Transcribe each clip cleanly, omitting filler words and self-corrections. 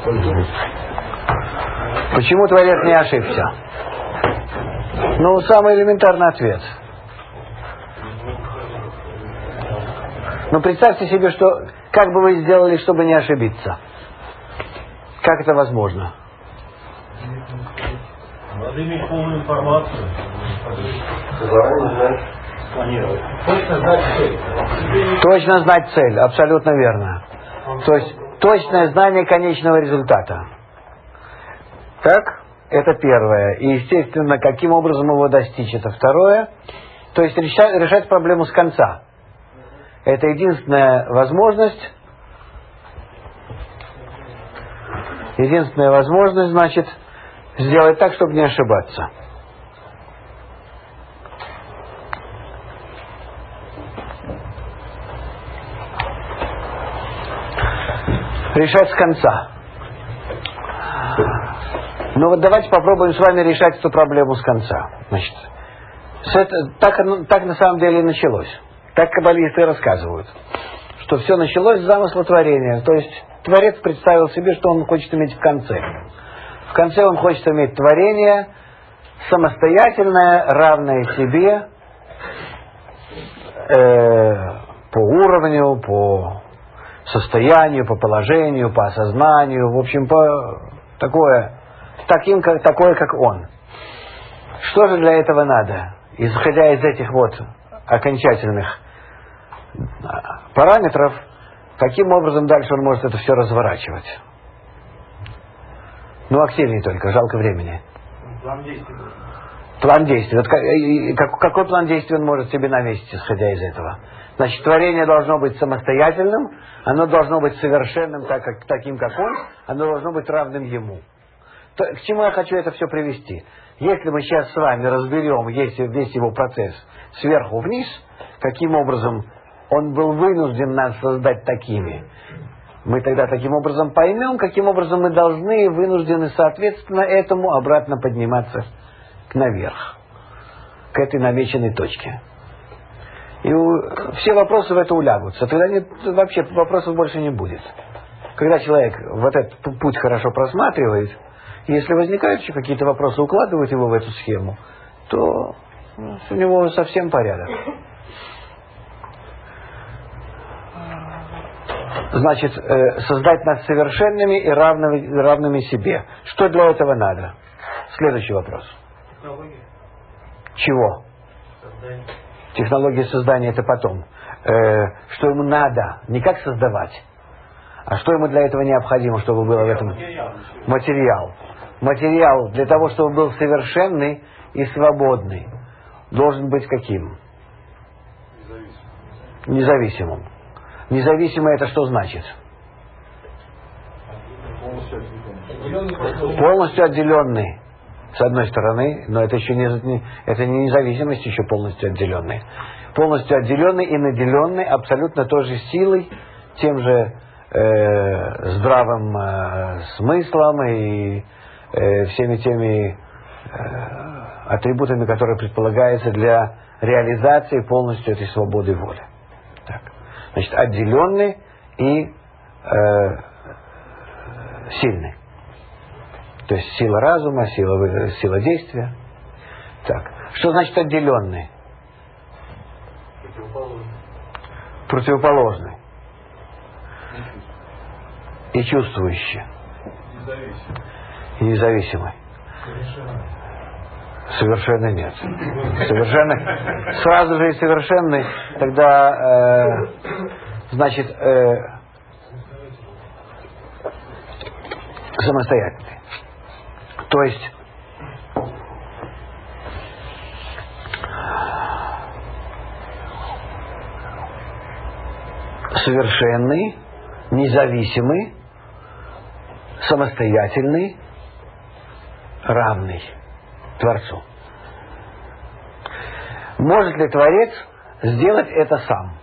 Почему Творец не ошибся? Ну, самый элементарный ответ. Ну, представьте себе, что как бы вы сделали, чтобы не ошибиться? Как это возможно? Надо иметь полную информацию. Точно знать цель, абсолютно верно. То есть точное знание конечного результата. Так? Это первое. И, естественно, каким образом его достичь, это второе. То есть решать проблему с конца. Это единственная возможность. Единственная возможность, значит, сделать так, чтобы не ошибаться. Решать с конца. Ну вот давайте попробуем с вами решать эту проблему с конца. Значит, так на самом деле и началось. Так каббалисты рассказывают. Что все началось с замысла творения. То есть Творец представил себе, что он хочет иметь в конце. В конце он хочет иметь творение самостоятельное, равное себе по уровню, по состоянию, по положению, по осознанию, в общем, такое, как он. Что же для этого надо? Исходя из этих вот окончательных параметров, каким образом дальше он может это все разворачивать? Ну, активнее только, жалко времени. План действий. План действий. Вот какой план действий он может себе навесить, исходя из этого? Значит, творение должно быть самостоятельным, оно должно быть совершенным, таким, как он, оно должно быть равным ему. К чему я хочу это все привести? Если мы сейчас с вами разберем весь его процесс сверху вниз, каким образом он был вынужден нас создать такими, мы тогда таким образом поймем, каким образом мы должны и вынуждены, соответственно, этому обратно подниматься наверх, к этой намеченной точке. И все вопросы в это улягутся. Тогда вообще вопросов больше не будет. Когда человек вот этот путь хорошо просматривает, если возникают еще какие-то вопросы, укладывают его в эту схему, то у него совсем порядок. Значит, создать нас совершенными и равными себе. Что для этого надо? Следующий вопрос. Технология. Чего? Создание. Технология создания это потом. Что ему надо? Не как создавать, а что ему для этого необходимо, чтобы было в этом? Материал. Материал для того, чтобы был совершенный и свободный, должен быть каким? Независимым. Независимый это что значит? Полностью отделенный. С одной стороны, но это еще это не независимость, еще полностью отделенный. Полностью отделенный и наделенный абсолютно той же силой, тем же здравым смыслом и всеми теми атрибутами, которые предполагаются для реализации полностью этой свободы воли. Так. Значит, отделенный и сильный. То есть сила разума, сила действия. Так. Что значит отделенный? Противоположный. И чувствующий. И независимый. Совершенно нет. Совершенно. Сразу же и совершенный, тогда значит самостоятельный. То есть совершенный, независимый, самостоятельный, равный Творцу. Может ли Творец сделать это сам?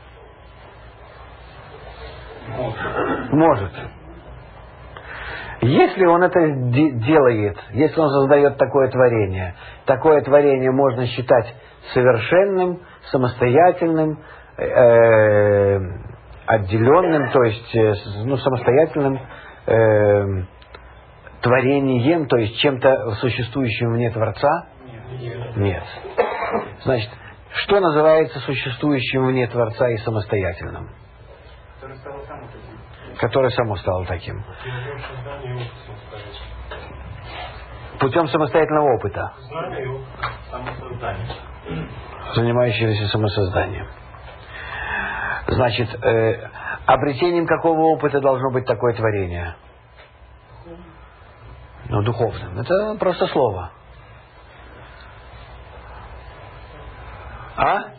Может. Если он это делает, если он создает такое творение можно считать совершенным, самостоятельным, отделенным, то есть самостоятельным, творением, то есть чем-то существующим вне Творца? Нет. Значит, что называется существующим вне Творца и самостоятельным? Которое само стало таким. Путем самостоятельного опыта. Занимающегося самосозданием. Значит, обретением какого опыта должно быть такое творение? Ну, духовным. Это просто слово. А?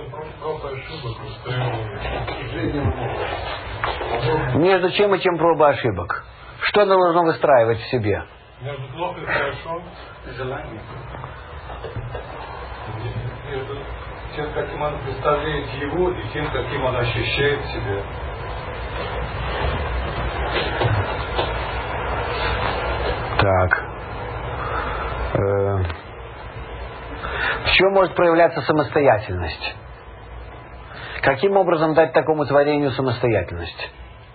Между чем и чем проба ошибок? Что оно должно выстраивать в себе? Между плохо и хорошо. Желание. Между тем, каким он представляет его, и тем, каким он ощущает себя. Так. В чем может проявляться самостоятельность? Каким образом дать такому творению самостоятельность?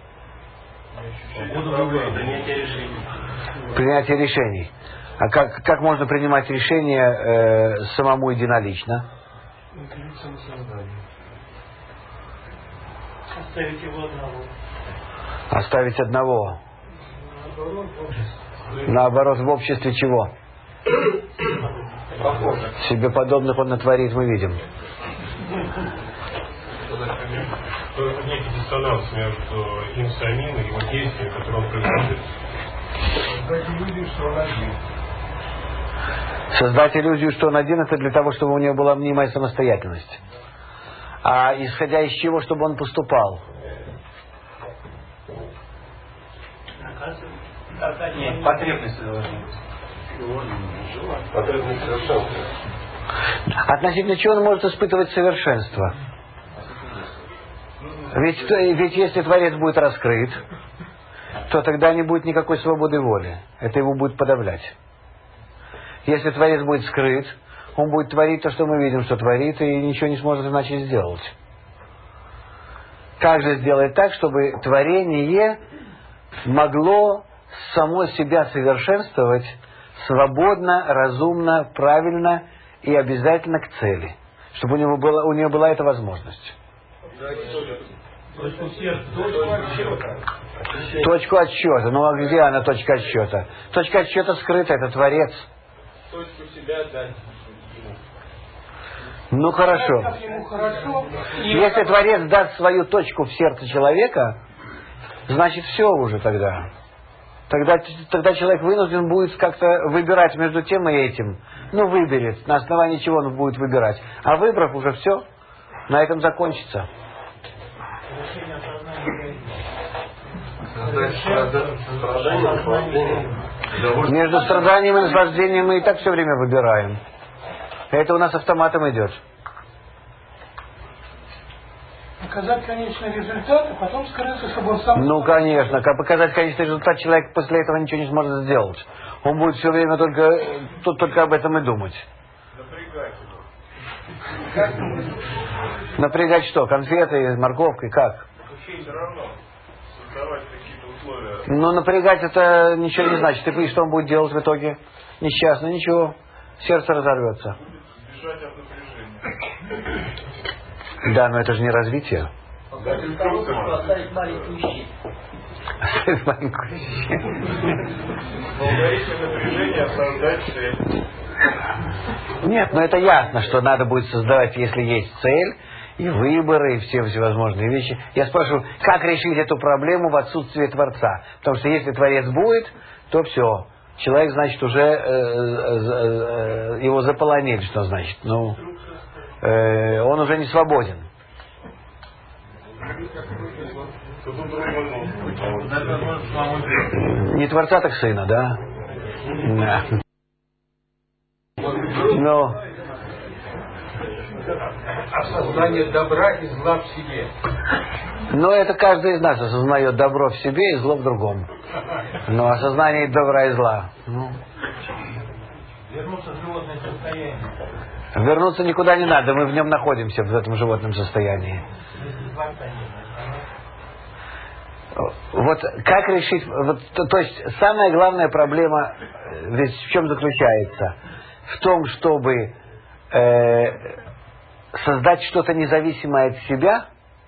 Принятие решений. А как можно принимать решения самому единолично? Оставить его одного. Оставить одного. Наоборот, в обществе чего? Себе подобных он натворит, мы видим. Некий диссонанс между им самим и его действием, которые он производит. Создать иллюзию, что он один, это для того, чтобы у него была мнимая самостоятельность. А исходя из чего, чтобы он поступал? Нет, потребности должны быть. Потребность совершенства. Относительно чего он может испытывать совершенство? Ведь если Творец будет раскрыт, то тогда не будет никакой свободы воли. Это его будет подавлять. Если Творец будет скрыт, он будет творить то, что мы видим, что творит, и ничего не сможет иначе сделать. Как же сделать так, чтобы творение могло само себя совершенствовать свободно, разумно, правильно и обязательно к цели? Чтобы у него была эта возможность. Точку отсчета. Ну а где она, точка отсчета? Точка отсчета скрыта, это Творец. Точку себя дать ему. Ну хорошо. Если Творец даст свою точку в сердце человека, значит все уже тогда. Тогда человек вынужден будет как-то выбирать между тем и этим. Ну выберет, на основании чего он будет выбирать. А выбрав уже все, на этом закончится. Между страданием и наслаждением мы и так все время выбираем. Это у нас автоматом идет. Показать конечный результат, а потом скрыться, чтобы он сам... Ну, конечно. Как показать конечный результат, человек после этого ничего не сможет сделать. Он будет все время только об этом и думать. Напрягать его. Напрягать что? Конфеты, морковкой, как? Все равно создавать какие-то условия. Ну, напрягать это ничего не значит. И что он будет делать в итоге? Несчастный, ничего. Сердце разорвется. Бежать от напряжения. Да, но это же не развитие. Оставить маленькую щель. Оставить маленькую щель. Алгоритм напряжения создать цель. Нет, но это ясно, что надо будет создавать, если есть цель, и выборы, и все всевозможные вещи. Я спрашиваю, как решить эту проблему в отсутствии Творца? Потому что если Творец будет, то все. Человек, значит, уже его заполонили, что значит. Ну, он уже не свободен. Не Творца, так Сына, да? Да. Но... Осознание добра и зла в себе. Но это каждый из нас осознает добро в себе и зло в другом. Но осознание добра и зла. Ну. Вернуться в животное состояние. Вернуться никуда не надо, мы в нем находимся, в этом животном состоянии. Вот как решить... Вот, то есть самая главная проблема ведь в чем заключается? В том, чтобы создать что-то независимое от себя.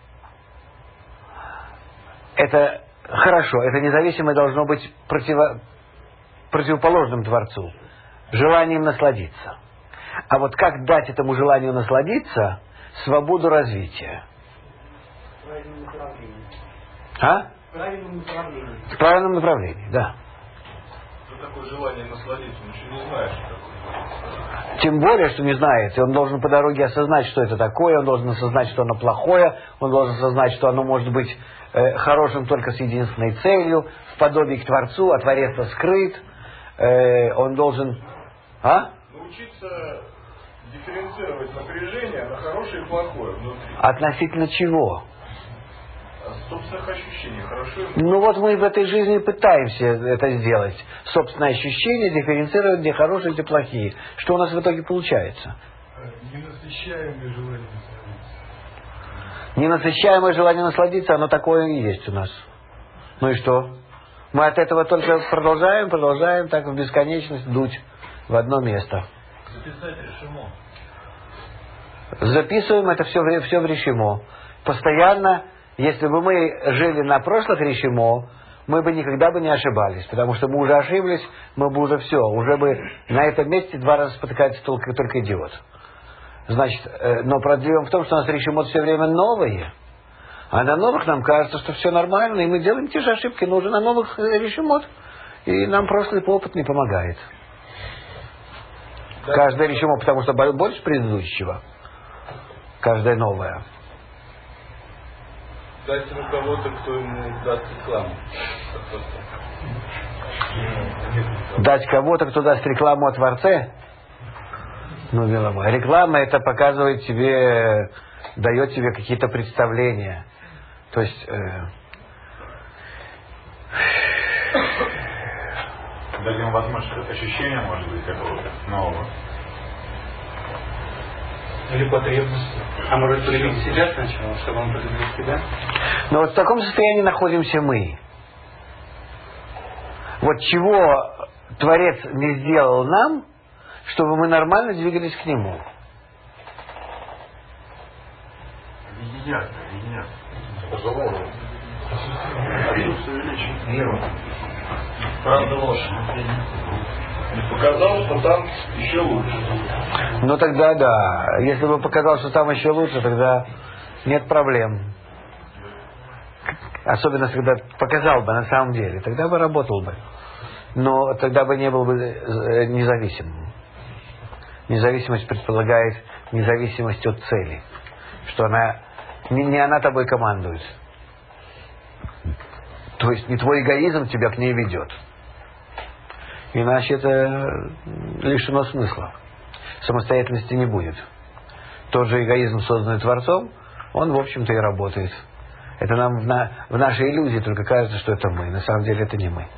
Это хорошо. Это независимое должно быть противоположным Творцу. Желанием насладиться. А вот как дать этому желанию насладиться свободу развития? Правильном направлении. А? В правильном направлении. В правильном направлении, да. Что такое желание насладиться? Он еще не знает, что такое. Тем более, что не знает. И он должен по дороге осознать, что это такое. Он должен осознать, что оно плохое. Он должен осознать, что оно может быть хорошим только с единственной целью. В подобии к Творцу, а Творец скрыт. Он должен... А? Научиться дифференцировать напряжение на хорошее и плохое внутри. Относительно чего? Собственных ощущений, хорошо и плохо. Ну вот мы в этой жизни пытаемся это сделать. Собственное ощущение дифференцировать, где хорошие, где плохие. Что у нас в итоге получается? Ненасыщаемое желание насладиться. Ненасыщаемое желание насладиться, оно такое и есть у нас. Ну и что? Мы от этого только продолжаем так в бесконечность дуть в одно место. Записать решимо. Записываем это все в решимо. Постоянно, если бы мы жили на прошлых решимо, мы бы никогда бы не ошибались. Потому что мы уже ошиблись, мы бы уже все. Уже бы на этом месте 2 раза спотыкается только идиот. Значит, но проблема в том, что у нас решимо все время новые. А на новых нам кажется, что все нормально, и мы делаем те же ошибки, но уже на новых решимот. И нам прошлый опыт не помогает. Да. Каждое решимо, потому что больше предыдущего. Каждое новое. Дать ему кого-то, кто ему даст рекламу. Дать кого-то, кто даст рекламу о Творце? Ну, милый мой. Реклама это показывает тебе, дает тебе какие-то представления. То есть... Дать ему возможность ощущения, может быть, какого-то нового. Или потребности. А может проявить себя сначала, чтобы он проявил себя? Но вот в таком состоянии находимся мы. Вот чего Творец не сделал нам, чтобы мы нормально двигались к Нему. Единяться. Пожалуйста. Веру. Правда ложь. Не показал, что там еще лучше. Ну тогда да. Если бы показал, что там еще лучше, тогда нет проблем. Особенно, когда показал бы на самом деле. Тогда бы работал бы. Но тогда бы не был бы независимым. Независимость предполагает независимость от цели. Что она не она тобой командует. То есть не твой эгоизм тебя к ней ведет. Иначе это лишено смысла. Самостоятельности не будет. Тот же эгоизм, созданный Творцом, он, в общем-то, и работает. Это нам в нашей иллюзии только кажется, что это мы. На самом деле это не мы.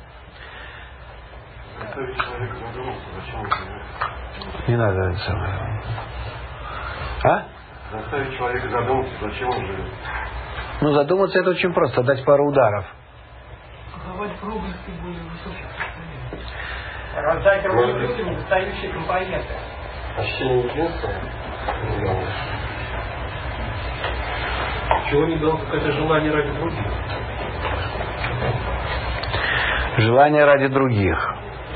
Не надо это самое. А? Заставить человека задуматься, зачем он живет. Ну, задуматься это очень просто. Дать пару ударов. Давать прогрессы более высоких. Раздать людям недостающие компоненты. Ощущение единства. Чего не дал, как это желание ради других? Желание ради других.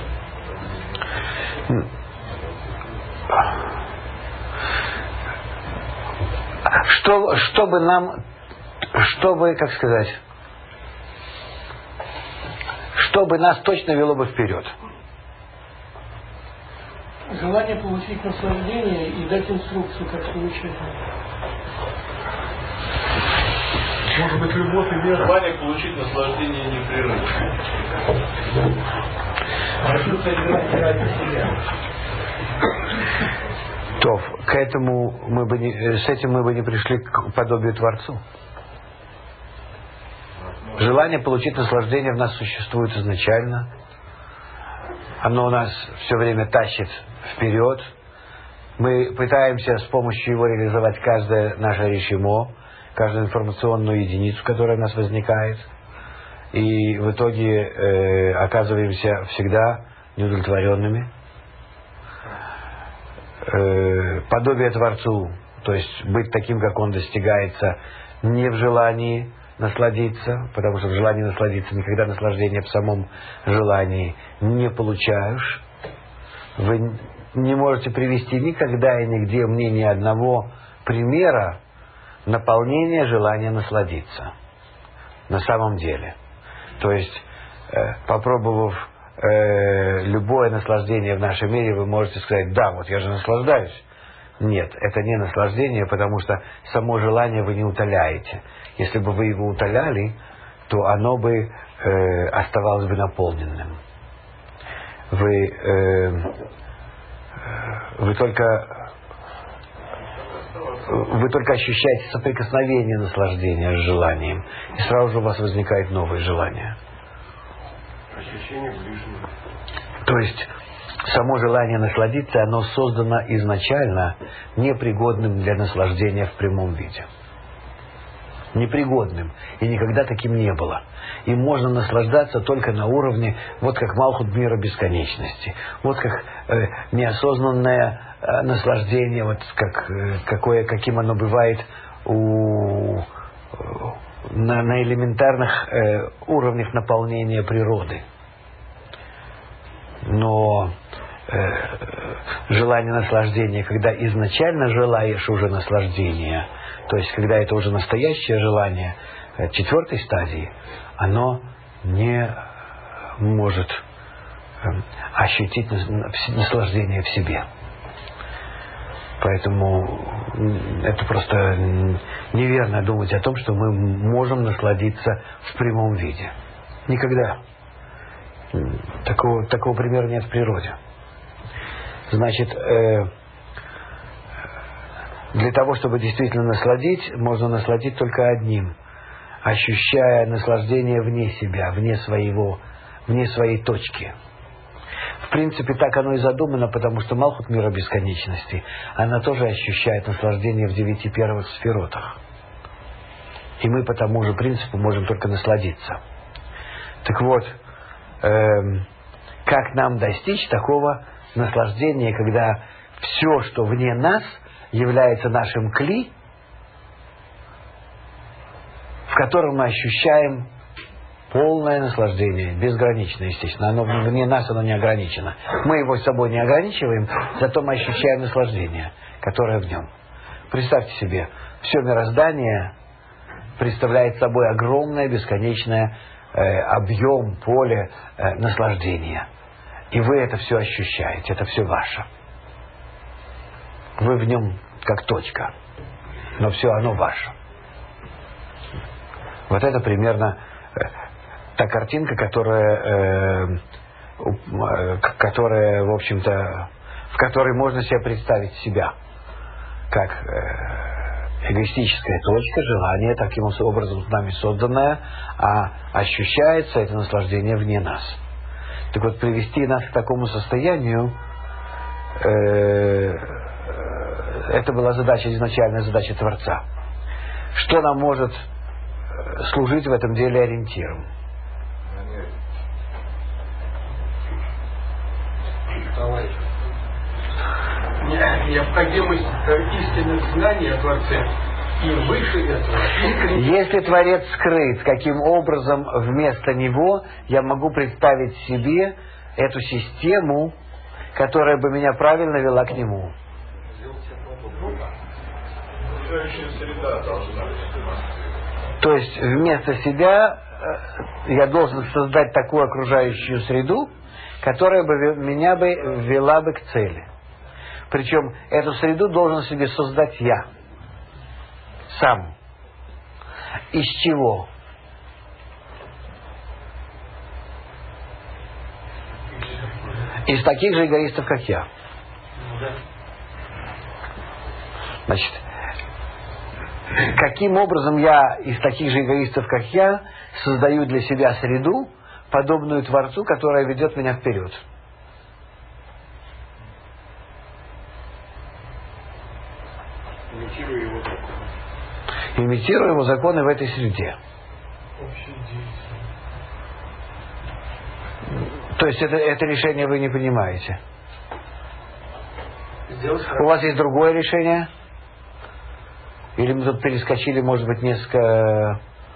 Чтобы нам, как сказать, чтобы нас точно вело бы вперед. Желание получить наслаждение и дать инструкцию, как получить. Может быть, любовь и вера. Желание получить наслаждение непрерывно. То, к этому с этим мы бы не пришли к подобию Творцу. Желание получить наслаждение в нас существует изначально. Оно нас все время тащит вперед. Мы пытаемся с помощью его реализовать каждое наше решимо, каждую информационную единицу, которая у нас возникает. и в итоге оказываемся всегда неудовлетворенными. Подобие Творцу, то есть быть таким, как Он, достигается не в желании насладиться, потому что в желании насладиться никогда наслаждения в самом желании не получаешь. Вы не можете привести никогда и нигде мне ни одного примера наполнения желания насладиться на самом деле. То есть, попробовав любое наслаждение в нашем мире, вы можете сказать: да, вот я же наслаждаюсь. Нет, это не наслаждение, потому что само желание вы не утоляете. Если бы вы его утоляли, то оно бы оставалось бы наполненным. Вы только ощущаете соприкосновение наслаждения с желанием, и сразу же у вас возникает новое желание. Ощущение ближнего. То есть само желание насладиться, оно создано изначально непригодным для наслаждения в прямом виде. Непригодным. И никогда таким не было. Им можно наслаждаться только на уровне, вот как Малхут мира бесконечности. Вот как неосознанное наслаждение, вот каким оно бывает на элементарных уровнях наполнения природы. Но желание наслаждения, когда изначально желаешь уже наслаждения, то есть когда это уже настоящее желание четвертой стадии, оно не может ощутить наслаждение в себе. Поэтому это просто неверно думать о том, что мы можем насладиться в прямом виде. Никогда. Такого примера нет в природе. Значит, для того, чтобы действительно насладить, можно насладить только одним, ощущая наслаждение вне себя, вне своей точки. В принципе, так оно и задумано, потому что Малхут мира бесконечности, она тоже ощущает наслаждение в 9 первых сферотах. И мы по тому же принципу можем только насладиться. Так вот, как нам достичь такого наслаждения, когда все, что вне нас, является нашим кли, в котором мы ощущаем полное наслаждение, безграничное, естественно. Оно вне нас, оно не ограничено. Мы его с собой не ограничиваем, зато мы ощущаем наслаждение, которое в нем. Представьте себе, все мироздание представляет собой огромное, бесконечное объем, поле наслаждения. И вы это все ощущаете, это все ваше. Вы в нем как точка, но все оно ваше. Вот это примерно та картинка, которая, в общем-то, в которой можно себе представить себя как эгоистическая точка, желание, таким образом нами созданное, а ощущается это наслаждение вне нас. Так вот, привести нас к такому состоянию, это была изначальная задача Творца. Что нам может служить в этом деле ориентиром? Необходимость истинных знаний о Творце и выше этого. Если Творец скрыт, каким образом вместо него я могу представить себе эту систему, которая бы меня правильно вела к нему? То есть вместо себя я должен создать такую окружающую среду, которая бы меня вела бы к цели. Причем эту среду должен себе создать я сам. Из чего? Из таких же эгоистов, как я. Значит, каким образом я из таких же эгоистов, как я, создаю для себя среду, подобную Творцу, которая ведет меня вперед? Имитируя его законы в этой среде. То есть это решение вы не понимаете? У вас есть другое решение? Или мы тут перескочили, может быть, несколько...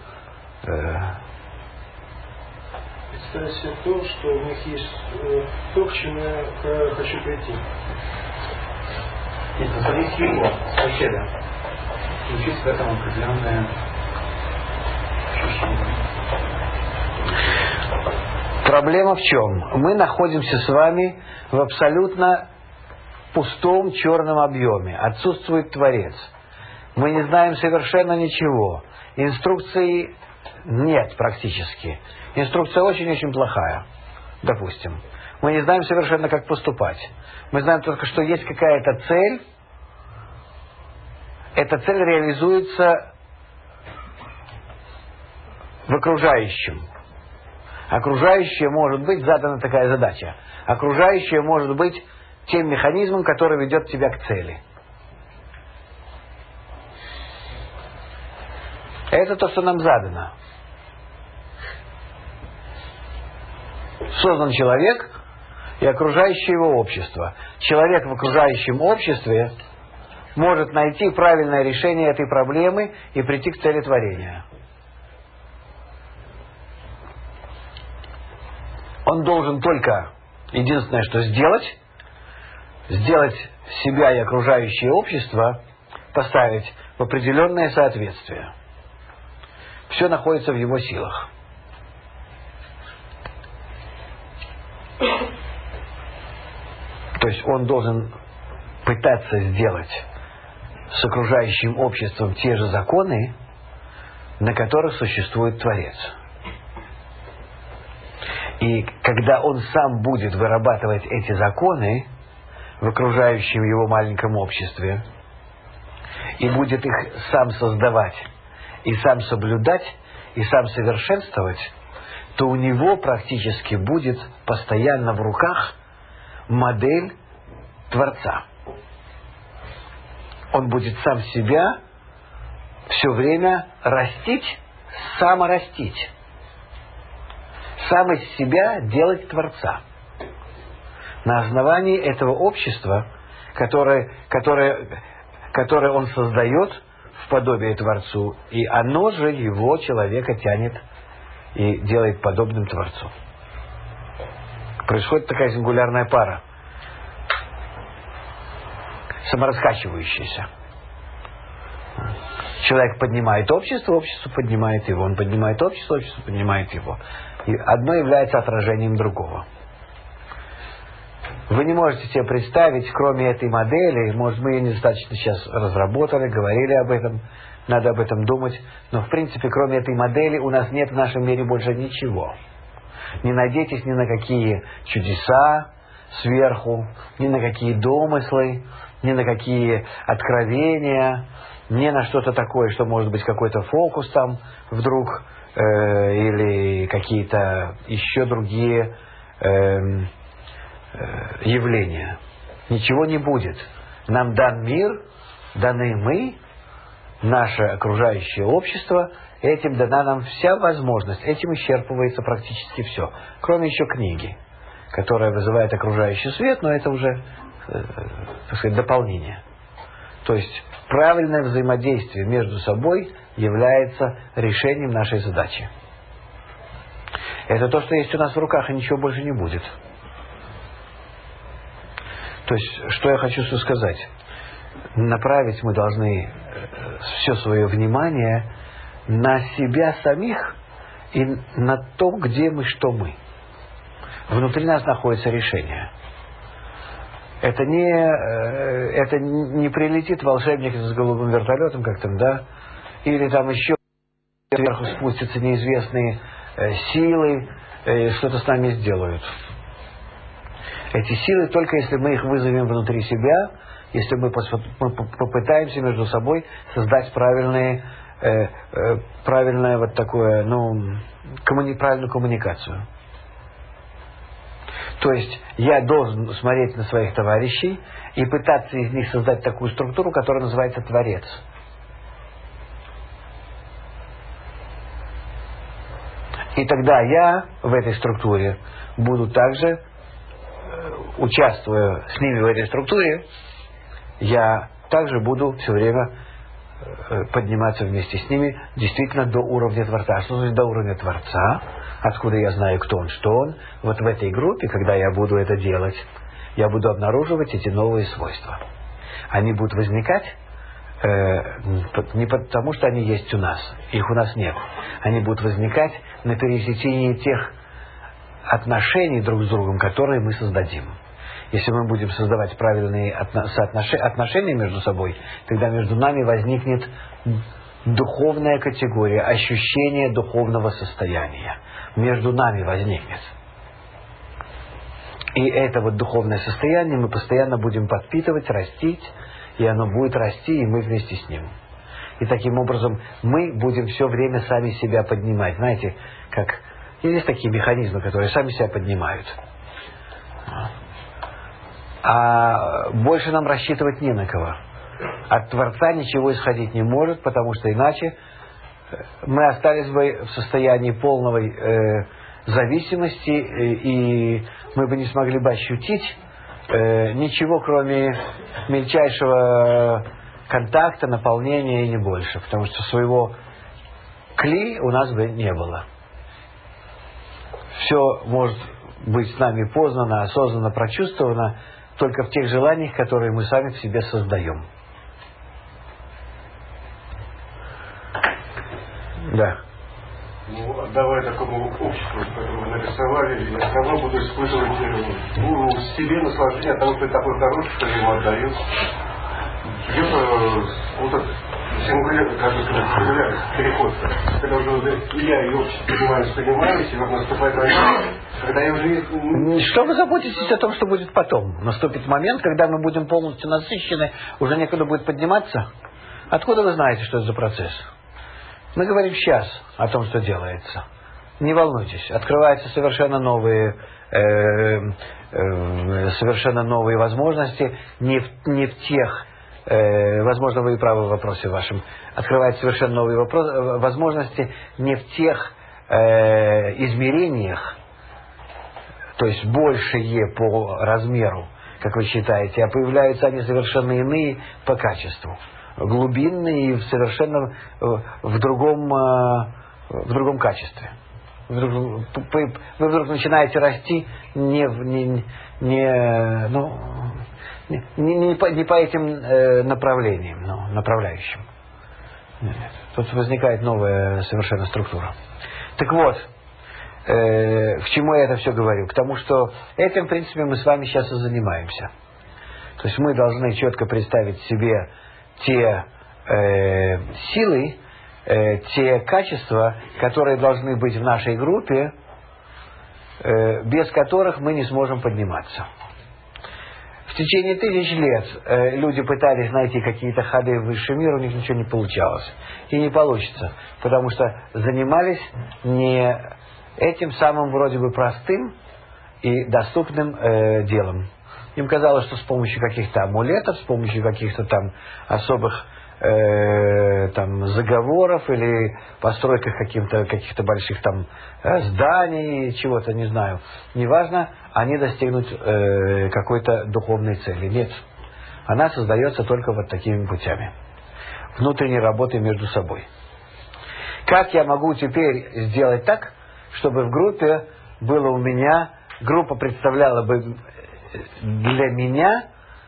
Представить себе то, что у них есть то, к чему я хочу прийти. Нет, посмотреть его, соседа. Включить в этом определенное ощущение. Проблема в чем? Мы находимся с вами в абсолютно пустом черном объеме. Отсутствует Творец. Мы не знаем совершенно ничего. Инструкции нет практически. Инструкция очень-очень плохая, допустим. Мы не знаем совершенно, как поступать. Мы знаем только, что есть какая-то цель. Эта цель реализуется в окружающем. Окружающее может быть, задана такая задача. Окружающее может быть тем механизмом, который ведет тебя к цели. Это то, что нам задано. Создан человек и окружающее его общество. Человек в окружающем обществе может найти правильное решение этой проблемы и прийти к цели творения. Он должен только, единственное, что сделать себя и окружающее общество, поставить в определенное соответствие. Все находится в его силах. То есть он должен пытаться сделать с окружающим обществом те же законы, на которых существует Творец. И когда он сам будет вырабатывать эти законы в окружающем его маленьком обществе и будет их сам создавать, и сам соблюдать, и сам совершенствовать, то у него практически будет постоянно в руках модель Творца. Он будет сам себя все время растить, саморастить. Сам из себя делать Творца. На основании этого общества, которое он создает в подобие Творцу, и оно же его, человека, тянет и делает подобным Творцу. Происходит такая сингулярная пара, самораскачивающаяся. Человек поднимает общество, общество поднимает его. Он поднимает общество, общество поднимает его. И одно является отражением другого. Вы не можете себе представить, кроме этой модели, может, мы ее недостаточно сейчас разработали, говорили об этом, надо об этом думать, но, в принципе, кроме этой модели у нас нет в нашем мире больше ничего. Не надейтесь ни на какие чудеса сверху, ни на какие домыслы, ни на какие откровения, ни на что-то такое, что может быть какой-то фокус там вдруг, или какие-то еще другие явления. Ничего не будет. Нам дан мир, даны мы, наше окружающее общество, этим дана нам вся возможность, этим исчерпывается практически все. Кроме еще книги, которая вызывает окружающий свет, но это уже, так сказать, дополнение. То есть правильное взаимодействие между собой является решением нашей задачи. Это то, что есть у нас в руках, и ничего больше не будет. То есть, что я хочу сказать? Направить мы должны все свое внимание на себя самих и на то, где мы, что мы. Внутри нас находится решение. Это не прилетит волшебник с голубым вертолетом, как там, да? Или там еще сверху спустятся неизвестные силы, что-то с нами сделают. Эти силы только если мы их вызовем внутри себя, если мы попытаемся между собой создать правильную вот такое, правильную коммуникацию. То есть я должен смотреть на своих товарищей и пытаться из них создать такую структуру, которая называется Творец. И тогда я в этой структуре буду также, участвуя с ними в этой структуре, я также буду все время подниматься вместе с ними действительно до уровня Творца. Что значит до уровня Творца? Откуда я знаю, кто он, что он? Вот в этой группе, когда я буду это делать, я буду обнаруживать эти новые свойства. Они будут возникать не потому, что они есть у нас. Их у нас нет. Они будут возникать на пересечении тех отношений друг с другом, которые мы создадим. Если мы будем создавать правильные отношения между собой, тогда между нами возникнет духовная категория, ощущение духовного состояния. Между нами возникнет. И это вот духовное состояние мы постоянно будем подпитывать, растить, и оно будет расти, и мы вместе с ним. И таким образом мы будем все время сами себя поднимать. Знаете, как есть такие механизмы, которые сами себя поднимают. А больше нам рассчитывать не на кого. От Творца ничего исходить не может, потому что иначе мы остались бы в состоянии полной зависимости, и мы бы не смогли бы ощутить ничего, кроме мельчайшего контакта, наполнения и не больше. Потому что своего кли у нас бы не было. Все может быть с нами познано, осознанно, прочувствовано только в тех желаниях, которые мы сами в себе создаем. Да. Ну, отдавая такому обществу, которое вы нарисовали, я все равно буду испытывать в себе наслаждение от того, что я такой хороший, что я ему отдаю. Где-то вот этот сингулярный, как бы сказать, переход, когда уже и я, и общество понимаюсь, и вот наступает момент, когда я уже... Что вы заботитесь о том, что будет потом? Наступит момент, когда мы будем полностью насыщены, уже некуда будет подниматься? Откуда вы знаете, что это за процесс? Мы говорим сейчас о том, что делается. Не волнуйтесь, открываются совершенно новые возможности, не в тех, возможно, вы и правы в вопросе вашем, открываются совершенно новые возможности не в тех измерениях, то есть большие по размеру, как вы считаете, а появляются они совершенно иные по качеству. Глубинные и совершенно в другом качестве. Вы вдруг начинаете расти не по этим направлениям, но направляющим. Нет. Тут возникает новая совершенно структура. Так вот, к чему я это все говорю? К тому, что этим, в принципе, мы с вами сейчас и занимаемся. То есть мы должны четко представить себе те силы, те качества, которые должны быть в нашей группе, без которых мы не сможем подниматься. В течение 1000 лет люди пытались найти какие-то ходы в высший мир, у них ничего не получалось. И не получится, потому что занимались не этим самым вроде бы простым и доступным делом. Им казалось, что с помощью каких-то амулетов, с помощью каких-то там особых там заговоров или постройках каких-то больших там зданий, чего-то, не знаю, неважно, они достигнут какой-то духовной цели. Нет. Она создается только вот такими путями. Внутренней работой между собой. Как я могу теперь сделать так, чтобы в группе было у меня, группа представляла бы для меня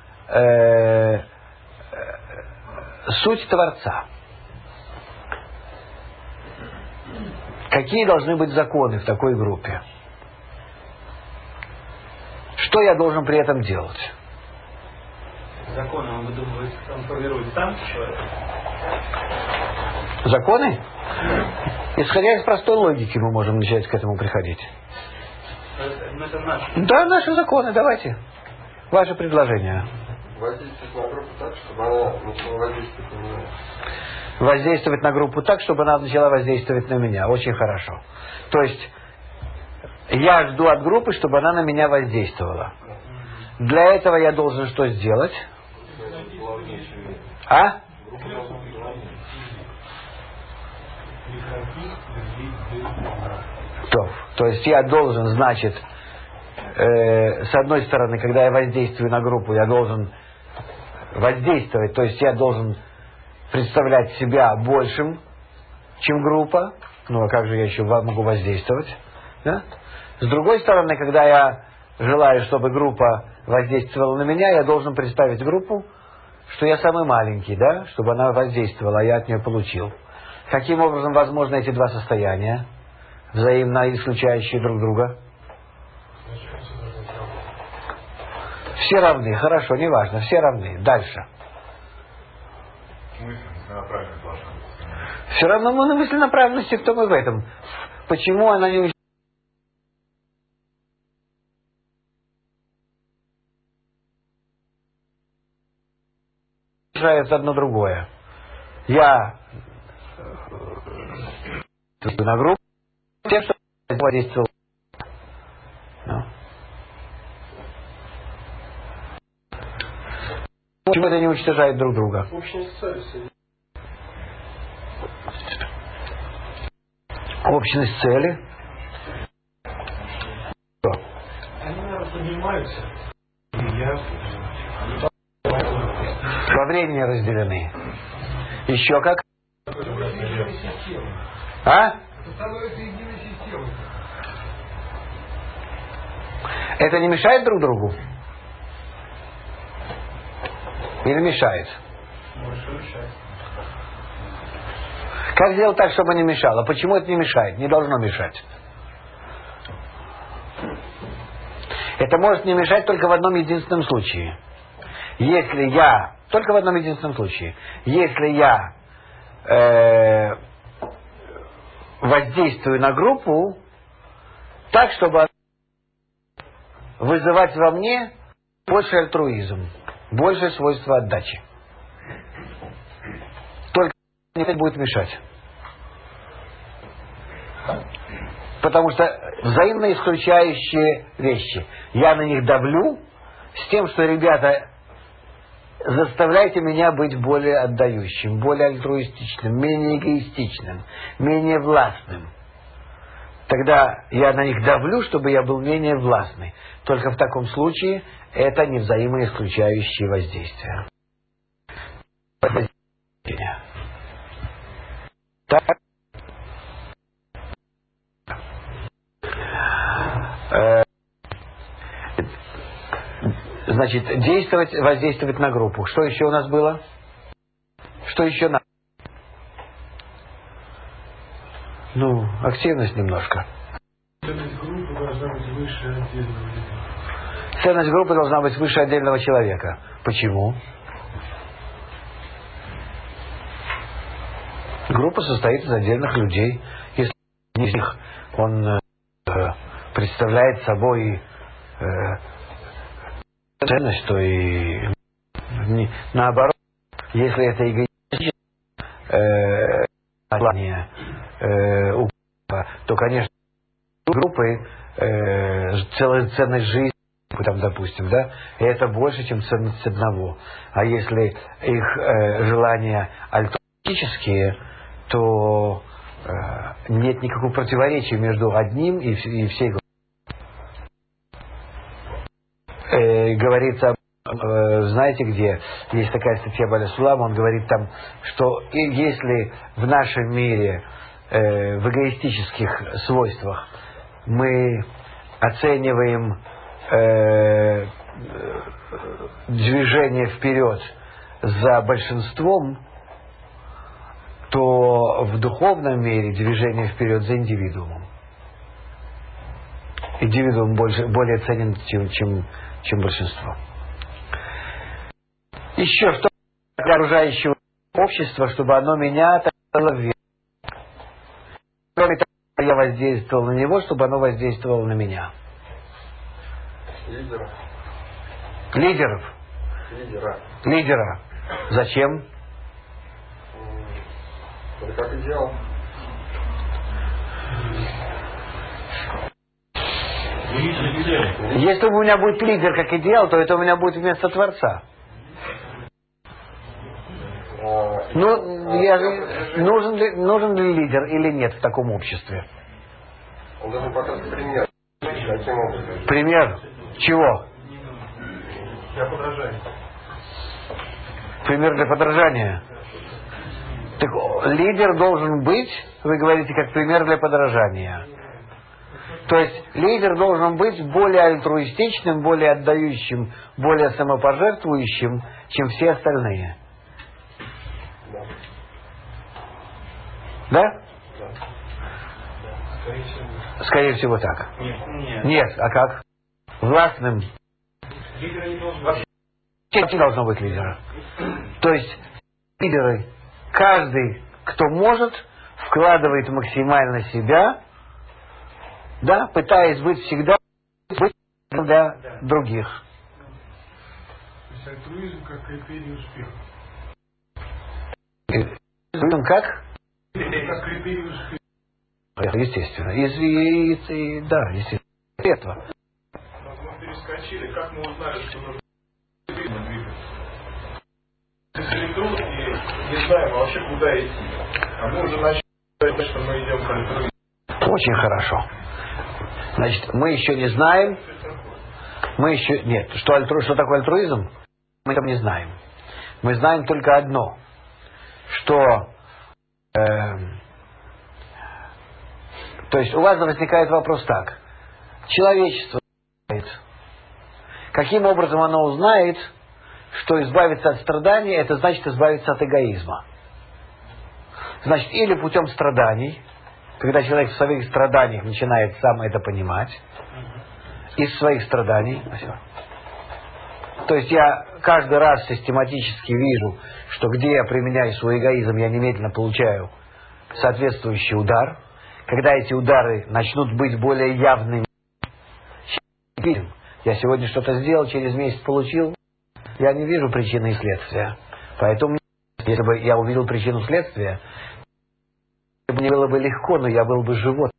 суть Творца? Какие должны быть законы в такой группе? Что я должен при этом делать? Законы, он выдумывает, он формирует сам человек. Законы? Исходя из простой логики мы можем начать к этому приходить. Это наши. Да, наши законы, давайте. Ваше предложение. Воздействовать на группу так, чтобы она начала воздействовать на меня. Воздействовать на группу так, чтобы она начала воздействовать на меня. Очень хорошо. То есть я жду от группы, чтобы она на меня воздействовала. Для этого я должен что сделать? А? То есть я должен, значит, с одной стороны, когда я воздействую на группу, я должен воздействовать, то есть я должен представлять себя большим, чем группа. Ну, а как же я еще могу воздействовать? Да? С другой стороны, когда я желаю, чтобы группа воздействовала на меня, я должен представить группу, что я самый маленький, да, чтобы она воздействовала, а я от нее получил. Каким образом возможны эти два состояния, взаимно исключающие друг друга? Все равны, хорошо, неважно, все равны. Дальше. Мысленно-направленность должна быть. Все равно мы на мысленно-направленности, кто мы в этом? Почему она не уничтожает одно другое? Я на группу тем, что воздействовал. Почему это не уничтожает друг друга? Общность цели. Общность цели. Они, наверное, поднимаются. И я... Во времени разделены. Еще как? А? Это не мешает друг другу? Или мешает? Больше мешает. Как сделать так, чтобы не мешало? Почему это не мешает? Не должно мешать. Это может не мешать только в одном единственном случае. Если я... Только в одном единственном случае. Если я воздействую на группу так, чтобы вызывать во мне больший альтруизм, большее свойство отдачи. Только это будет мешать. Потому что взаимно исключающие вещи. Я на них давлю с тем, что, ребята, заставляйте меня быть более отдающим, более альтруистичным, менее эгоистичным, менее властным. Тогда я на них давлю, чтобы я был менее властный. Только в таком случае это не взаимоисключающие воздействия. Так. Значит, действовать, воздействовать на группу. Что еще у нас было? Что еще надо? Ну, активность немножко. Ценность группы должна быть выше отдельного человека. Ценность группы должна быть выше отдельного человека. Почему? Группа состоит из отдельных людей. Если из них он представляет собой ценность, то и наоборот, если это эгоистическое желание то, конечно, группы целая ценность жизни, там, допустим, да, и это больше, чем ценность одного. А если их желания альтруистические, то нет никакого противоречия между одним и всей группой. Говорится, знаете где, есть такая статья Баля Сулама, он говорит там, что если в нашем мире в эгоистических свойствах мы оцениваем движение вперед за большинством, то в духовном мире движение вперед за индивидуумом. Индивидуум более ценен, чем большинство. Еще что для окружающего общества, чтобы оно меня толкало вверх. Кроме того, я воздействовал на него, чтобы оно воздействовало на меня. Лидера. Лидеров. Лидера. Зачем? Это как идеал. Если у меня будет лидер как идеал, то это у меня будет вместо Творца. Ну, нужен ли лидер или нет в таком обществе? Он должен показывать пример. Каким образом? Пример чего? Для подражания. Пример для подражания. Так лидер должен быть, вы говорите, как пример для подражания. То есть лидер должен быть более альтруистичным, более отдающим, более самопожертвующим, чем все остальные. Да? Скорее всего так. Нет, а как? Властным. Не должно быть лидера. То есть лидеры, каждый, кто может, вкладывает максимально себя, да, пытаясь быть всегда для других. То есть альтруизм как критерий успеха. Альтруизм как? Как критерий успеха. Естественно. Да, естественно. Этого. Мы перескочили, как мы узнали, что нужно двигаться? Если тут и не знаем вообще, куда идти. А мы уже начали, что мы идем к альтруизму. Очень хорошо. Значит, мы еще не знаем. Нет, что такое альтруизм, мы там не знаем. Мы знаем только одно, что то есть у вас возникает вопрос так. Человечество знает. Каким образом оно узнает, что избавиться от страданий, это значит избавиться от эгоизма? Значит, или путем страданий, когда человек в своих страданиях начинает сам это понимать, из своих страданий. То есть я каждый раз систематически вижу, что где я применяю свой эгоизм, я немедленно получаю соответствующий удар. Когда эти удары начнут быть более явными, я сегодня что-то сделал, через месяц получил, я не вижу причины и следствия. Поэтому, если бы я увидел причину следствия, мне было бы легко, но я был бы животным.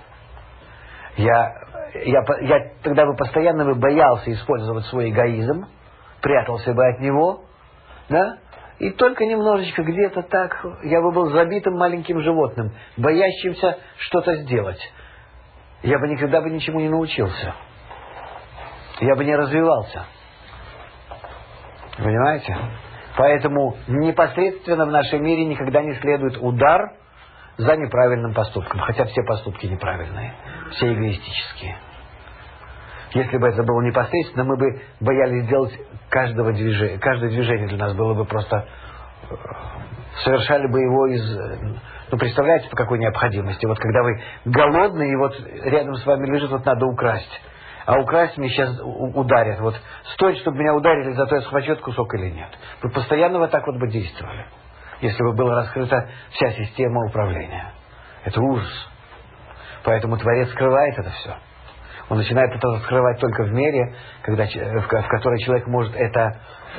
Я тогда бы постоянно боялся использовать свой эгоизм, прятался бы от него, да? И только немножечко где-то так, я бы был забитым маленьким животным, боящимся что-то сделать. Я бы никогда бы ничему не научился. Я бы не развивался. Понимаете? Поэтому непосредственно в нашем мире никогда не следует удар за неправильным поступком. Хотя все поступки неправильные, все эгоистические. Если бы это было непосредственно, мы бы боялись сделать каждое движение для нас было бы просто... Совершали бы его из... представляете, по какой необходимости? Вот когда вы голодный, и вот рядом с вами лежит, вот надо украсть. А украсть мне сейчас ударят. Вот стоит, чтобы меня ударили, зато я схвачу этот кусок или нет. Вы постоянно вот так вот бы действовали. Если бы была раскрыта вся система управления. Это ужас. Поэтому Творец скрывает это все. Он начинает это скрывать только в мере, в которой человек может это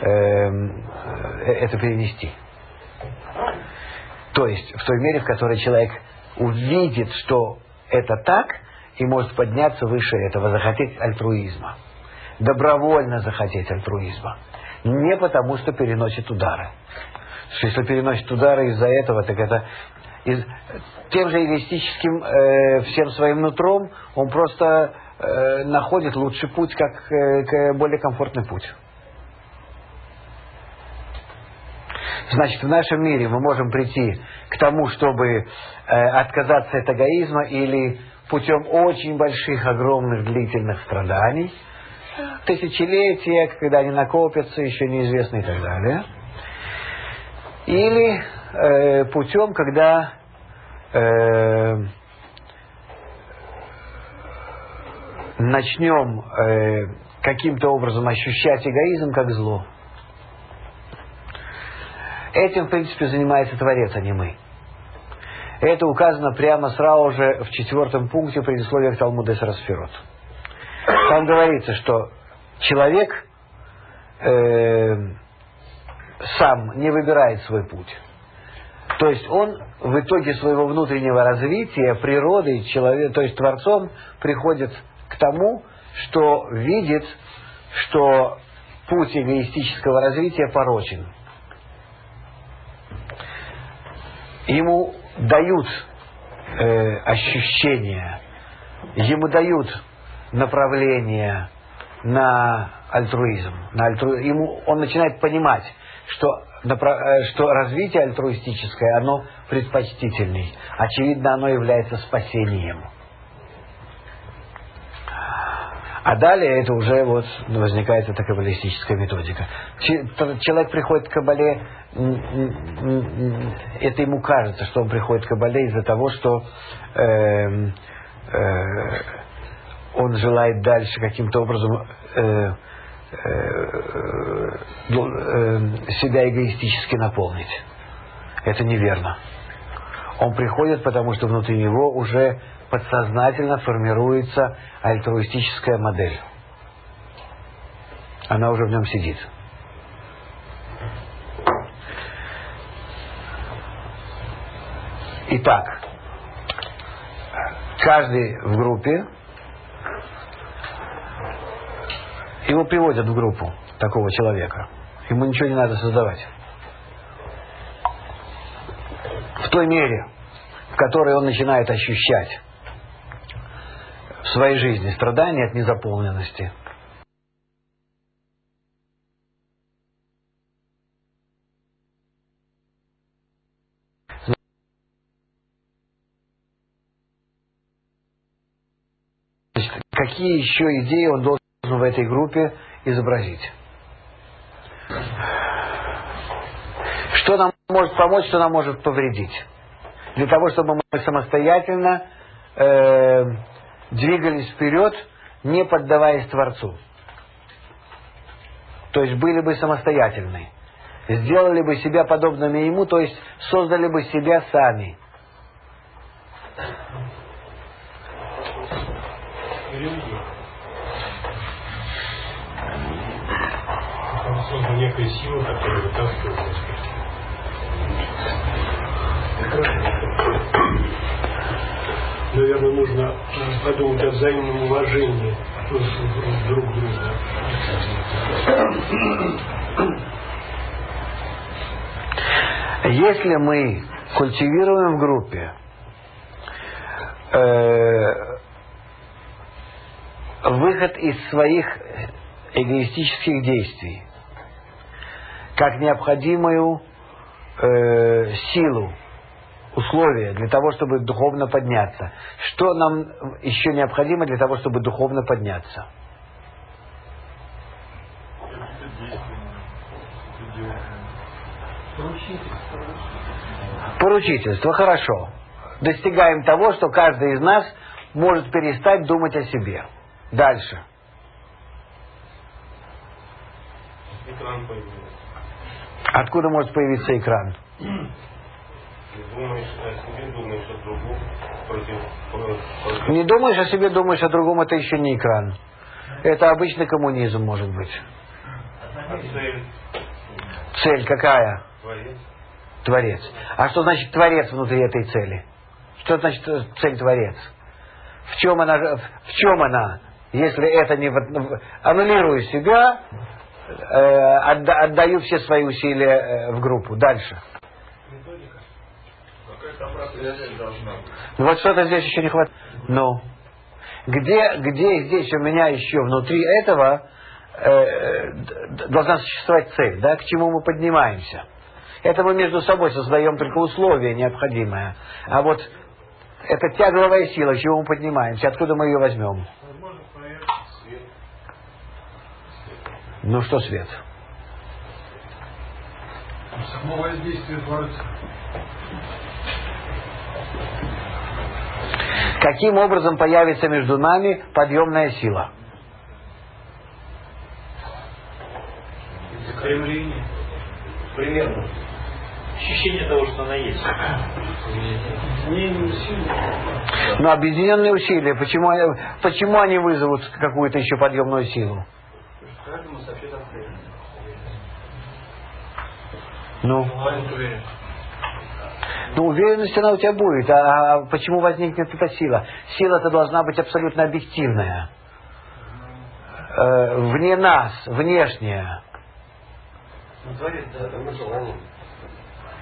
перенести. То есть в той мере, в которой человек увидит, что это так, и может подняться выше этого, захотеть альтруизма. Добровольно захотеть альтруизма. Не потому, что переносит удары. Потому что если переносит удары из-за этого, так это... Тем же эгоистическим всем своим нутром он просто находит лучший путь, как более комфортный путь. Значит, в нашем мире мы можем прийти к тому, чтобы отказаться от эгоизма или путем очень больших, огромных, длительных страданий, тысячелетия, когда они накопятся, еще неизвестно и так далее. Или путем, когда начнем каким-то образом ощущать эгоизм как зло. Этим, в принципе, занимается Творец, а не мы. Это указано прямо сразу же в 4 пункте предисловия к Талмуд Эсер Сферот. Там говорится, что человек сам не выбирает свой путь. То есть он в итоге своего внутреннего развития природой, то есть Творцом, приходит к тому, что видит, что путь эгоистического развития порочен. Ему дают ощущение ему дают направление на альтруизм. Он начинает понимать, что развитие альтруистическое, оно предпочтительней. Очевидно, оно является спасением. А далее это уже возникает эта каббалистическая методика. Человек приходит к каббале, это ему кажется, что он приходит к каббале из-за того, что он желает дальше каким-то образом себя эгоистически наполнить. Это неверно. Он приходит, потому что внутри него уже подсознательно формируется альтруистическая модель. Она уже в нем сидит. Итак, каждый в группе, его приводят в группу такого человека. Ему ничего не надо создавать. В той мере, в которой он начинает ощущать в своей жизни страдания от незаполненности, какие еще идеи он должен в этой группе изобразить? Что нам может помочь, что нам может повредить? Для того, чтобы мы самостоятельно двигались вперед, не поддаваясь Творцу. То есть были бы самостоятельны. Сделали бы себя подобными Ему, то есть создали бы себя сами. Там создана некая сила, которая вытаскивает нас. Наверное, нужно подумать о взаимном уважении друг к другу. Если мы культивируем в группе выход из своих эгоистических действий как необходимую силу, условия для того, чтобы духовно подняться. Что нам еще необходимо для того, чтобы духовно подняться? Поручительство, хорошо. Достигаем того, что каждый из нас может перестать думать о себе. Дальше. Экран появился. Откуда может появиться экран? Думаешь о себе, думаешь о другом. Не думаешь о себе, думаешь о другом, это еще не экран. Это обычный коммунизм, может быть. А цель? Цель какая? Творец. Творец. А что значит Творец внутри этой цели? Что значит цель Творец? В чем она? Если это не... Аннулирую себя, отдаю все свои усилия в группу. Дальше. Вот что-то здесь еще не хватает. Ну, где здесь у меня еще внутри этого должна существовать цель, да? К чему мы поднимаемся? Это мы между собой создаем только условие необходимое. А вот это тягловая сила, к чему мы поднимаемся, откуда мы ее возьмем? Свет. Ну что свет? Само воздействие Творца. Каким образом появится между нами подъемная сила? Стремление. Примерно. Ощущение того, что она есть. Но объединенные усилия, почему они вызовут какую-то еще подъемную силу? Каждому сообщит о цели. Ну, уверенность она у тебя будет. А почему возникнет эта сила? Сила-то должна быть абсолютно объективная. Вне нас, внешняя. Ну, творец, да, это желание.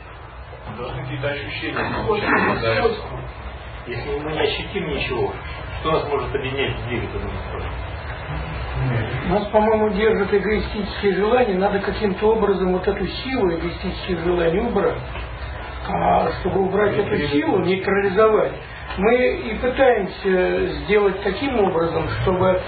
Должны какие-то ощущения получать. Если мы не ощутим ничего, Что нас может объединять в двигателе? Нас, по-моему, держат эгоистические желания. Надо каким-то образом вот эту силу эгоистических желаний убрать. А чтобы убрать эту силу, нейтрализовать, мы и пытаемся сделать таким образом, чтобы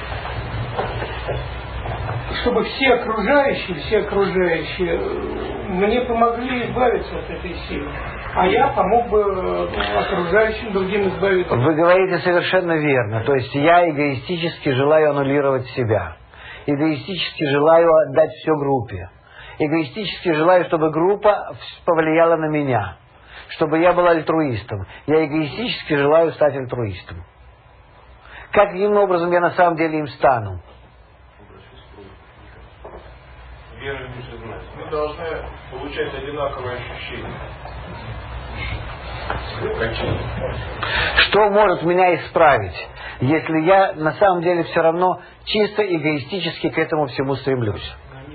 все окружающие мне помогли избавиться от этой силы. А я помог бы окружающим другим избавиться. Вы говорите совершенно верно. То есть я эгоистически желаю аннулировать себя. Эгоистически желаю отдать все группе. Эгоистически желаю, чтобы группа повлияла на меня. Чтобы я был альтруистом. Я эгоистически желаю стать альтруистом. Каким образом я на самом деле им стану? Мы должны получать одинаковые ощущения. Что может меня исправить, если я на самом деле все равно чисто эгоистически к этому всему стремлюсь?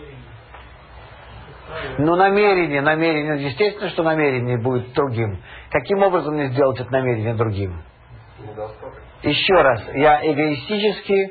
Ну, намерение, естественно, что намерение будет другим. Каким образом мне сделать это намерение другим? Еще раз, я эгоистически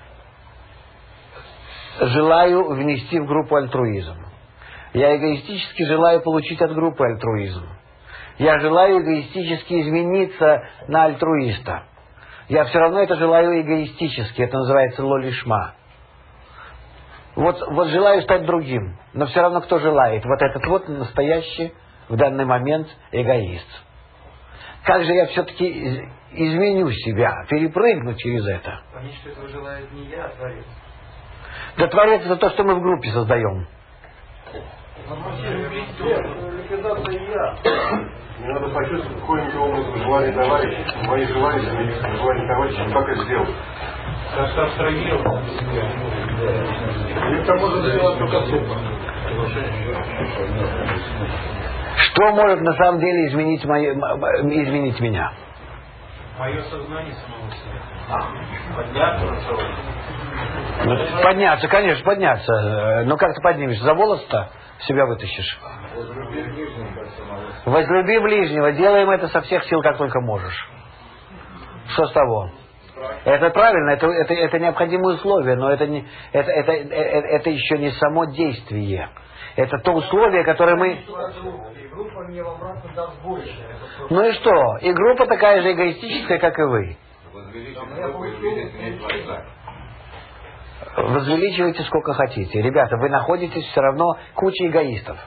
желаю внести в группу альтруизм. Я эгоистически желаю получить от группы альтруизм. Я желаю эгоистически измениться на альтруиста. Я все равно это желаю эгоистически. Это называется лолишма. Вот желаю стать другим. Но все равно кто желает? Вот этот вот настоящий в данный момент эгоист. Как же я все-таки изменю себя, перепрыгну через это? Понять, что этого желает не я, а Творец. Да Творец — это то, что мы в группе создаем. Ликвидация я. Мне надо почувствовать какой-нибудь образом желание товарища, мои желания товарища, как это сделать. Как-то абстрагировать. Это можно сделать только супер. Что может на самом деле изменить меня? Мое сознание самого себя. Подняться на целое. Подняться, конечно, подняться. Но как ты поднимешься? За волос-то себя вытащишь. Возлюби ближнего. Делаем это со всех сил, как только можешь. Что с того? Это правильно, это необходимое условие, но это еще не само действие. Это то условие, которое мы... Ну и что? И группа такая же эгоистическая, как и вы. Возвеличивайте сколько хотите. Ребята, вы находитесь все равно кучей эгоистов.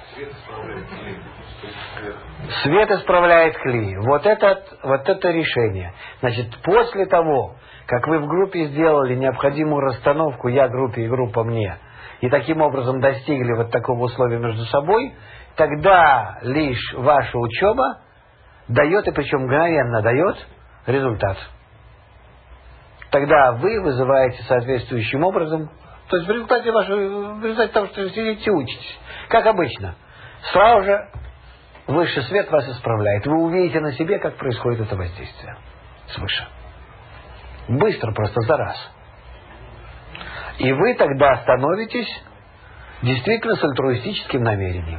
Свет исправляет кли. Вот это решение. Значит, после того, как вы в группе сделали необходимую расстановку «я группе» и «группа мне», и таким образом достигли вот такого условия между собой, тогда лишь ваша учеба дает, и причем мгновенно дает, результат. Тогда вы вызываете соответствующим образом, то есть в результате того, что вы сидите и учитесь, как обычно, сразу же высший свет вас исправляет. Вы увидите на себе, как происходит это воздействие свыше. Быстро, просто за раз. И вы тогда становитесь действительно с альтруистическим намерением.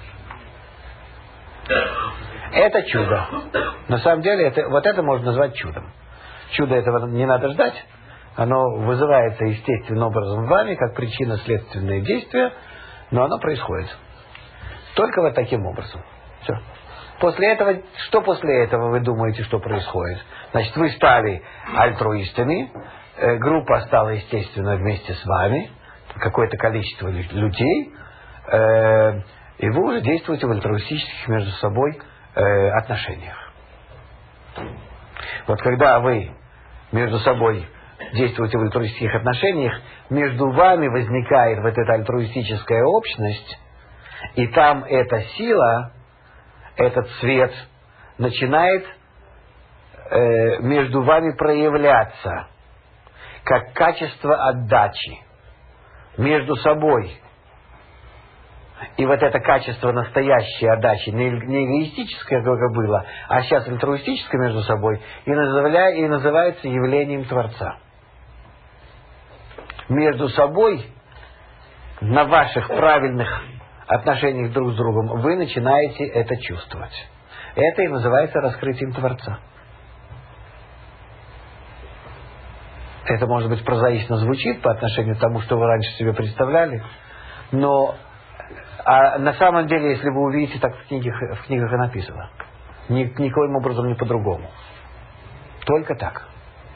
Это чудо. На самом деле, это можно назвать чудом. Чудо этого не надо ждать. Оно вызывается естественным образом вами, как причинно-следственное действие, но оно происходит. Только вот таким образом. Все. Что после этого вы думаете, что происходит? Значит, вы стали альтруистами, группа стала, естественно, вместе с вами, какое-то количество людей, и вы уже действуете в альтруистических между собой отношениях. Вот когда вы между собой действуете в альтруистических отношениях, между вами возникает вот эта альтруистическая общность, и там эта сила, этот свет начинает между вами проявляться как качество отдачи между собой. И вот это качество настоящей отдачи, не эгоистическое, как было, а сейчас альтруистическое между собой, и называется явлением Творца. Между собой, на ваших правильных отношениях друг с другом, вы начинаете это чувствовать. Это и называется раскрытием Творца. Это, может быть, прозаично звучит по отношению к тому, что вы раньше себе представляли, но на самом деле, если вы увидите, так в книгах и написано. Никоим образом не по-другому. Только так.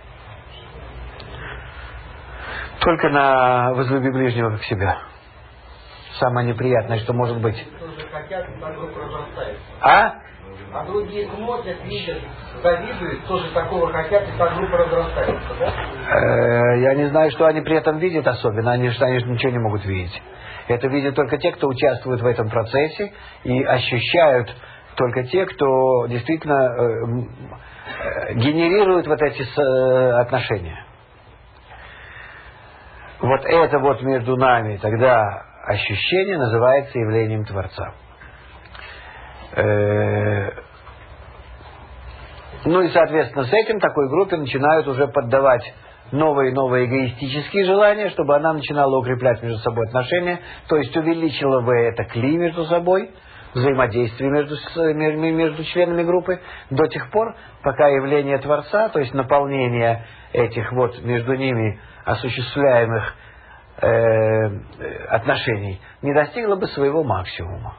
Только на возлюби ближнего как себя. Самое неприятное, что может быть. Тоже хотят, и так группа разрастается. А другие смотрят, видят, завидуют, тоже такого хотят, и так группа разрастается, да? Я не знаю, что они при этом видят особенно. Они ничего не могут видеть. Это видят только те, кто участвует в этом процессе, и ощущают только те, кто действительно генерирует вот эти отношения. Вот это вот между нами тогда ощущение называется явлением Творца. Ну и, соответственно, с этим такой группе начинают уже поддавать новые эгоистические желания, чтобы она начинала укреплять между собой отношения, то есть увеличила бы это кли между собой, взаимодействие между членами группы, до тех пор, пока явление Творца, то есть наполнение этих вот между ними осуществляемых отношений, не достигло бы своего максимума.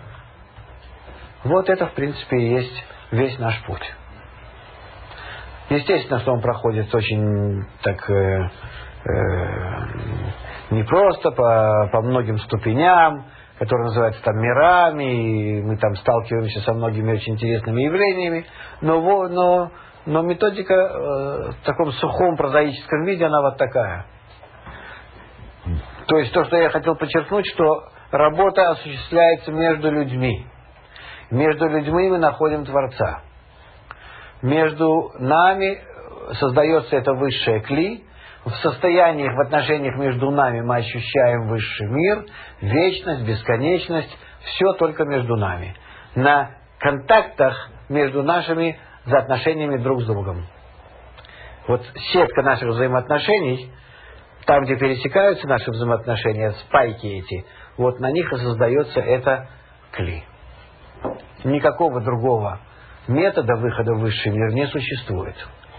Вот это, в принципе, и есть весь наш путь. Естественно, что он проходит очень так непросто, по многим ступеням, которые называются там мирами, и мы там сталкиваемся со многими очень интересными явлениями, но методика в таком сухом прозаическом виде, она вот такая. То есть то, что я хотел подчеркнуть, что работа осуществляется между людьми. Между людьми мы находим Творца. Между нами создается это высшее кли. В состояниях, в отношениях между нами мы ощущаем высший мир, вечность, бесконечность. Все только между нами. На контактах между нашими взаимоотношениями друг с другом. Вот сетка наших взаимоотношений, там, где пересекаются наши взаимоотношения, спайки эти, вот на них и создается это кли. Никакого другого метода выхода в высший мир не существует.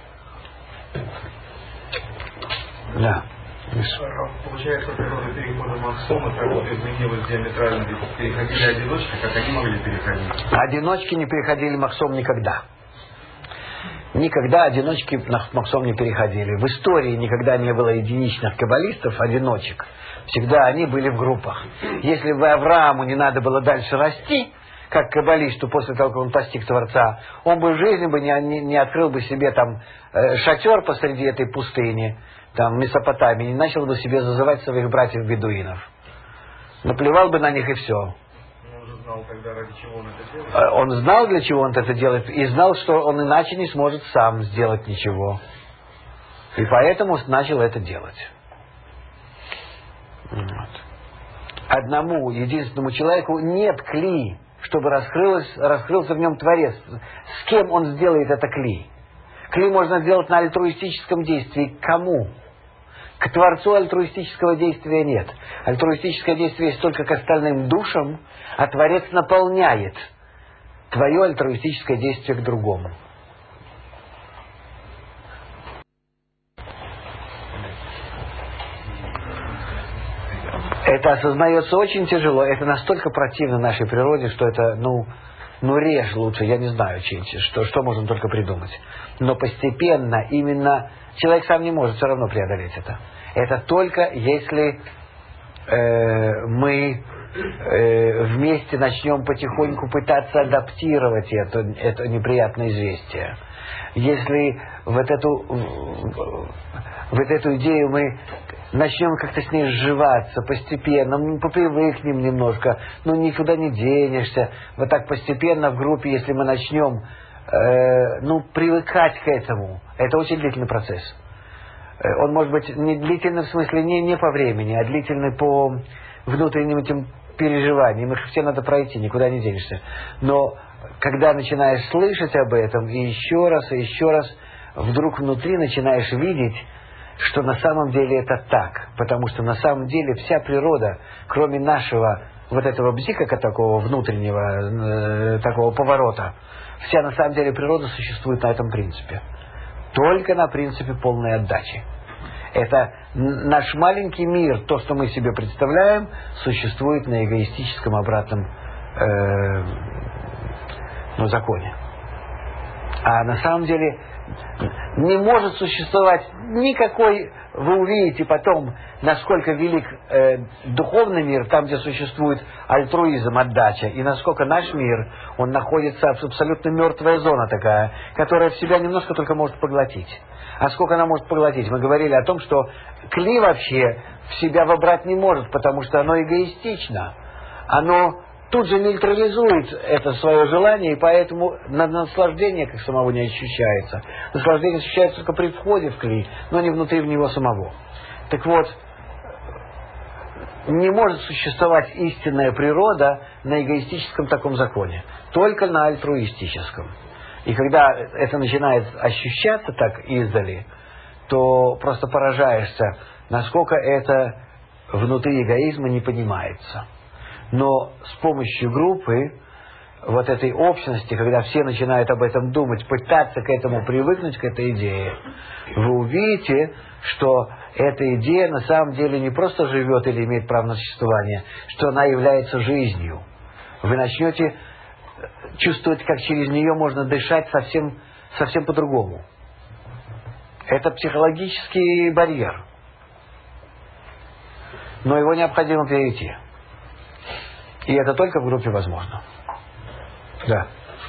Да. Получается, природа перехода Максома так изменилась диаметрально, переходили одиночки, как они могли переходить? Одиночки не переходили Максом никогда. Никогда одиночки Максом не переходили. В истории никогда не было единичных каббалистов, одиночек. Всегда они были в группах. Если бы Аврааму не надо было дальше расти, как каббалисту, после того, как он постиг Творца, он бы в жизни бы не открыл бы себе там шатер посреди этой пустыни, там, в Месопотамии, не начал бы себе зазывать своих братьев-бедуинов. Наплевал бы на них и все. Он же знал тогда, ради чего он это делает. Он знал, для чего он это делает, и знал, что он иначе не сможет сам сделать ничего. И поэтому начал это делать. Вот. Одному единственному человеку нет кли, чтобы раскрылся в нем Творец. С кем он сделает это кли? Кли можно сделать на альтруистическом действии. Кому? К Творцу альтруистического действия нет. Альтруистическое действие есть только к остальным душам, а Творец наполняет твое альтруистическое действие к другому. Это осознается очень тяжело. Это настолько противно нашей природе, что это, режь лучше, я не знаю, что можно только придумать. Но постепенно именно человек сам не может все равно преодолеть это. Это только если мы вместе начнем потихоньку пытаться адаптировать это неприятное известие. Если в эту идею мы начнем как-то с ней сживаться постепенно, попривыкнем немножко, никуда не денешься. Вот так постепенно в группе, если мы начнем привыкать к этому, это очень длительный процесс. Он может быть не длительный в смысле не по времени, а длительный по внутренним этим переживаниям. Их все надо пройти, никуда не денешься. Но когда начинаешь слышать об этом, и еще раз, вдруг внутри начинаешь видеть, что на самом деле это так. Потому что на самом деле вся природа, кроме нашего вот этого бзика, такого внутреннего, такого поворота, вся на самом деле природа существует на этом принципе. Только на принципе полной отдачи. Это наш маленький мир, то, что мы себе представляем, существует на эгоистическом обратном законе. А на самом деле не может существовать никакой, вы увидите потом, насколько велик духовный мир, там, где существует альтруизм, отдача, и насколько наш мир, он находится абсолютно мертвая зона такая, которая в себя немножко только может поглотить. А сколько она может поглотить? Мы говорили о том, что кли вообще в себя вобрать не может, потому что оно эгоистично. Оно тут же нейтрализует это свое желание, и поэтому наслаждение как самого не ощущается. Наслаждение ощущается только при входе в кли, но не внутри в него самого. Так вот, не может существовать истинная природа на эгоистическом таком законе, только на альтруистическом. И когда это начинает ощущаться так издали, то просто поражаешься, насколько это внутри эгоизма не понимается. Но с помощью группы, вот этой общности, когда все начинают об этом думать, пытаться к этому привыкнуть, к этой идее, вы увидите, что эта идея на самом деле не просто живет или имеет право на существование, что она является жизнью. Вы начнете чувствовать, как через нее можно дышать совсем по-другому. Это психологический барьер. Но его необходимо перейти. И это только в группе возможно. Да.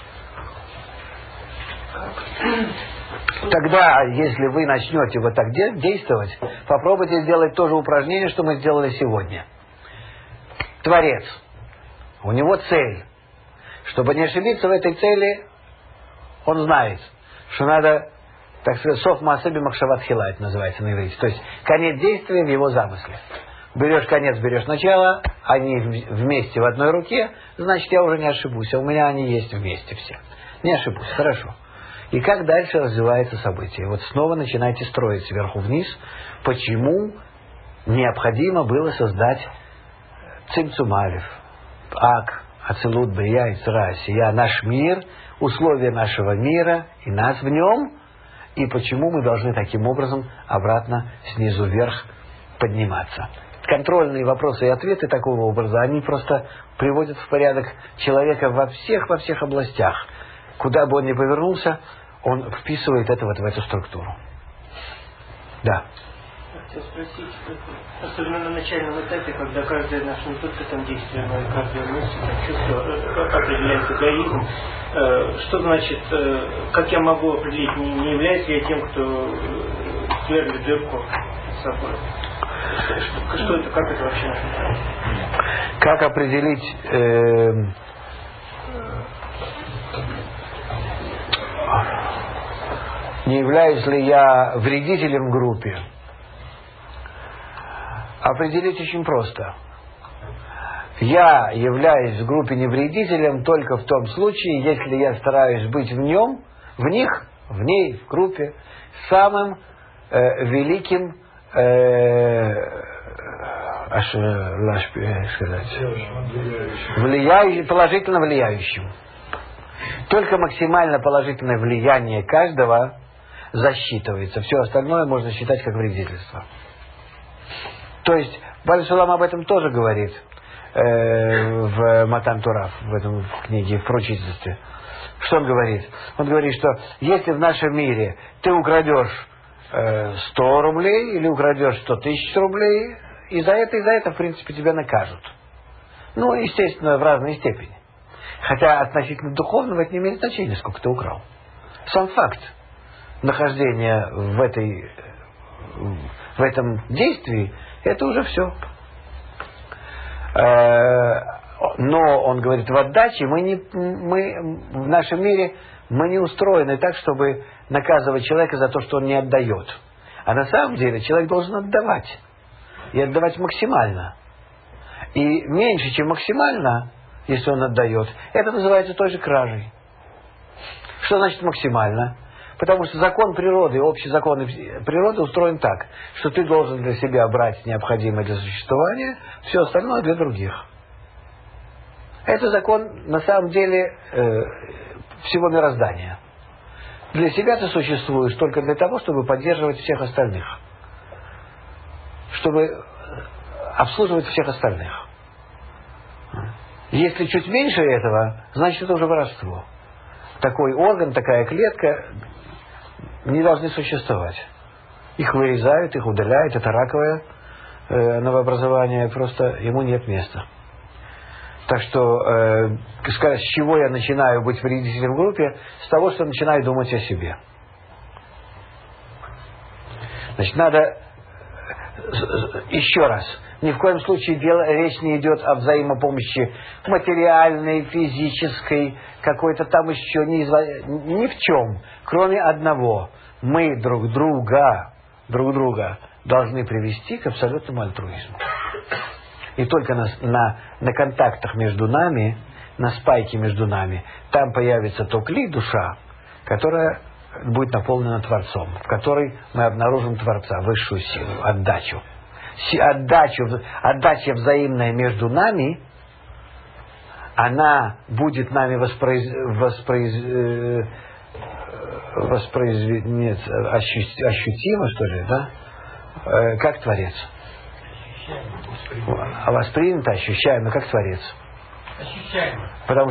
Тогда, если вы начнете вот так действовать, попробуйте сделать то же упражнение, что мы сделали сегодня. Творец. У него цель. Чтобы не ошибиться в этой цели, он знает, что надо, так сказать, соф маасеби махшават хила, это называется на иврите. То есть конец действия в его замысле. Берешь конец, берешь начало, они вместе в одной руке, значит, я уже не ошибусь, а у меня они есть вместе все. Не ошибусь, хорошо. И как дальше развивается событие? Вот снова начинайте строить сверху вниз, почему необходимо было создать цимцум алеф, ак, ацилут, брия, ицра, сия, наш мир, условия нашего мира и нас в нем, и почему мы должны таким образом обратно снизу вверх подниматься. Контрольные вопросы и ответы такого образа, они просто приводят в порядок человека во всех областях. Куда бы он ни повернулся, он вписывает это вот в эту структуру. Да. Я хотел спросить, особенно на начальном этапе, когда каждое наше не только там действие, но и каждая мысль, чувство, как определяется эгоизм, что значит, как я могу определить, не являюсь ли я тем, кто сверлит дырку с собой? Что это, как это вообще нужно? Как определить не являюсь ли я вредителем в группе? Определить очень просто. Я являюсь в группе не вредителем только в том случае, если я стараюсь быть в ней, в группе, самым великим положительно влияющим. Только максимально положительное влияние каждого засчитывается. Все остальное можно считать как вредительство. То есть Бааль Сулам об этом тоже говорит в Матан Тора, в книге, в пророчестве. Что он говорит? Он говорит, что если в нашем мире ты украдешь 100 рублей или украдешь 100 тысяч рублей, и за это, в принципе, тебя накажут. Ну, естественно, в разной степени. Хотя относительно духовного это не имеет значения, сколько ты украл. Сам факт нахождения в этом действии, это уже все. Но, он говорит, в отдаче мы в нашем мире мы не устроены так, чтобы наказывать человека за то, что он не отдает. А на самом деле человек должен отдавать. И отдавать максимально. И меньше, чем максимально, если он отдает, это называется той же кражей. Что значит максимально? Потому что закон природы, общий закон природы устроен так, что ты должен для себя брать необходимое для существования, все остальное для других. Это закон, на самом деле, всего мироздания. Для себя ты существуешь только для того, чтобы поддерживать всех остальных. чтобы обслуживать всех остальных. Если чуть меньше этого, значит это уже воровство. Такой орган, такая клетка не должны существовать. Их вырезают, их удаляют, это раковое новообразование, просто ему нет места. Так что, с чего я начинаю быть вредителем в группе? С того, что начинаю думать о себе. Значит, надо еще раз. Ни в коем случае речь не идет о взаимопомощи материальной, физической, какой-то там еще ни в чем, кроме одного. Мы друг друга должны привести к абсолютному альтруизму. И только на контактах между нами, на спайке между нами, там появится то кли, душа, которая будет наполнена Творцом, в которой мы обнаружим Творца, высшую силу, отдачу. Отдача взаимная между нами, она будет нами ощутима, что ли, да? Как Творец. Воспринято, ощущаемо, как Творец. Ощущаемо.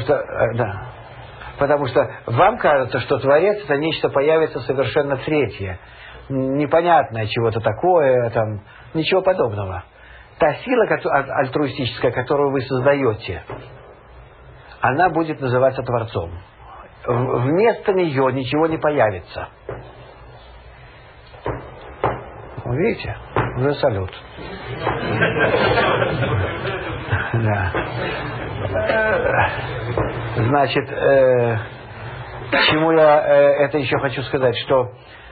Потому что вам кажется, что Творец это нечто появится совершенно третье, непонятное чего-то такое, там, ничего подобного. Та сила альтруистическая, которую вы создаете, она будет называться Творцом. Вместо нее ничего не появится. Видите? Уже салют. Да. Значит, чему я это еще хочу сказать, что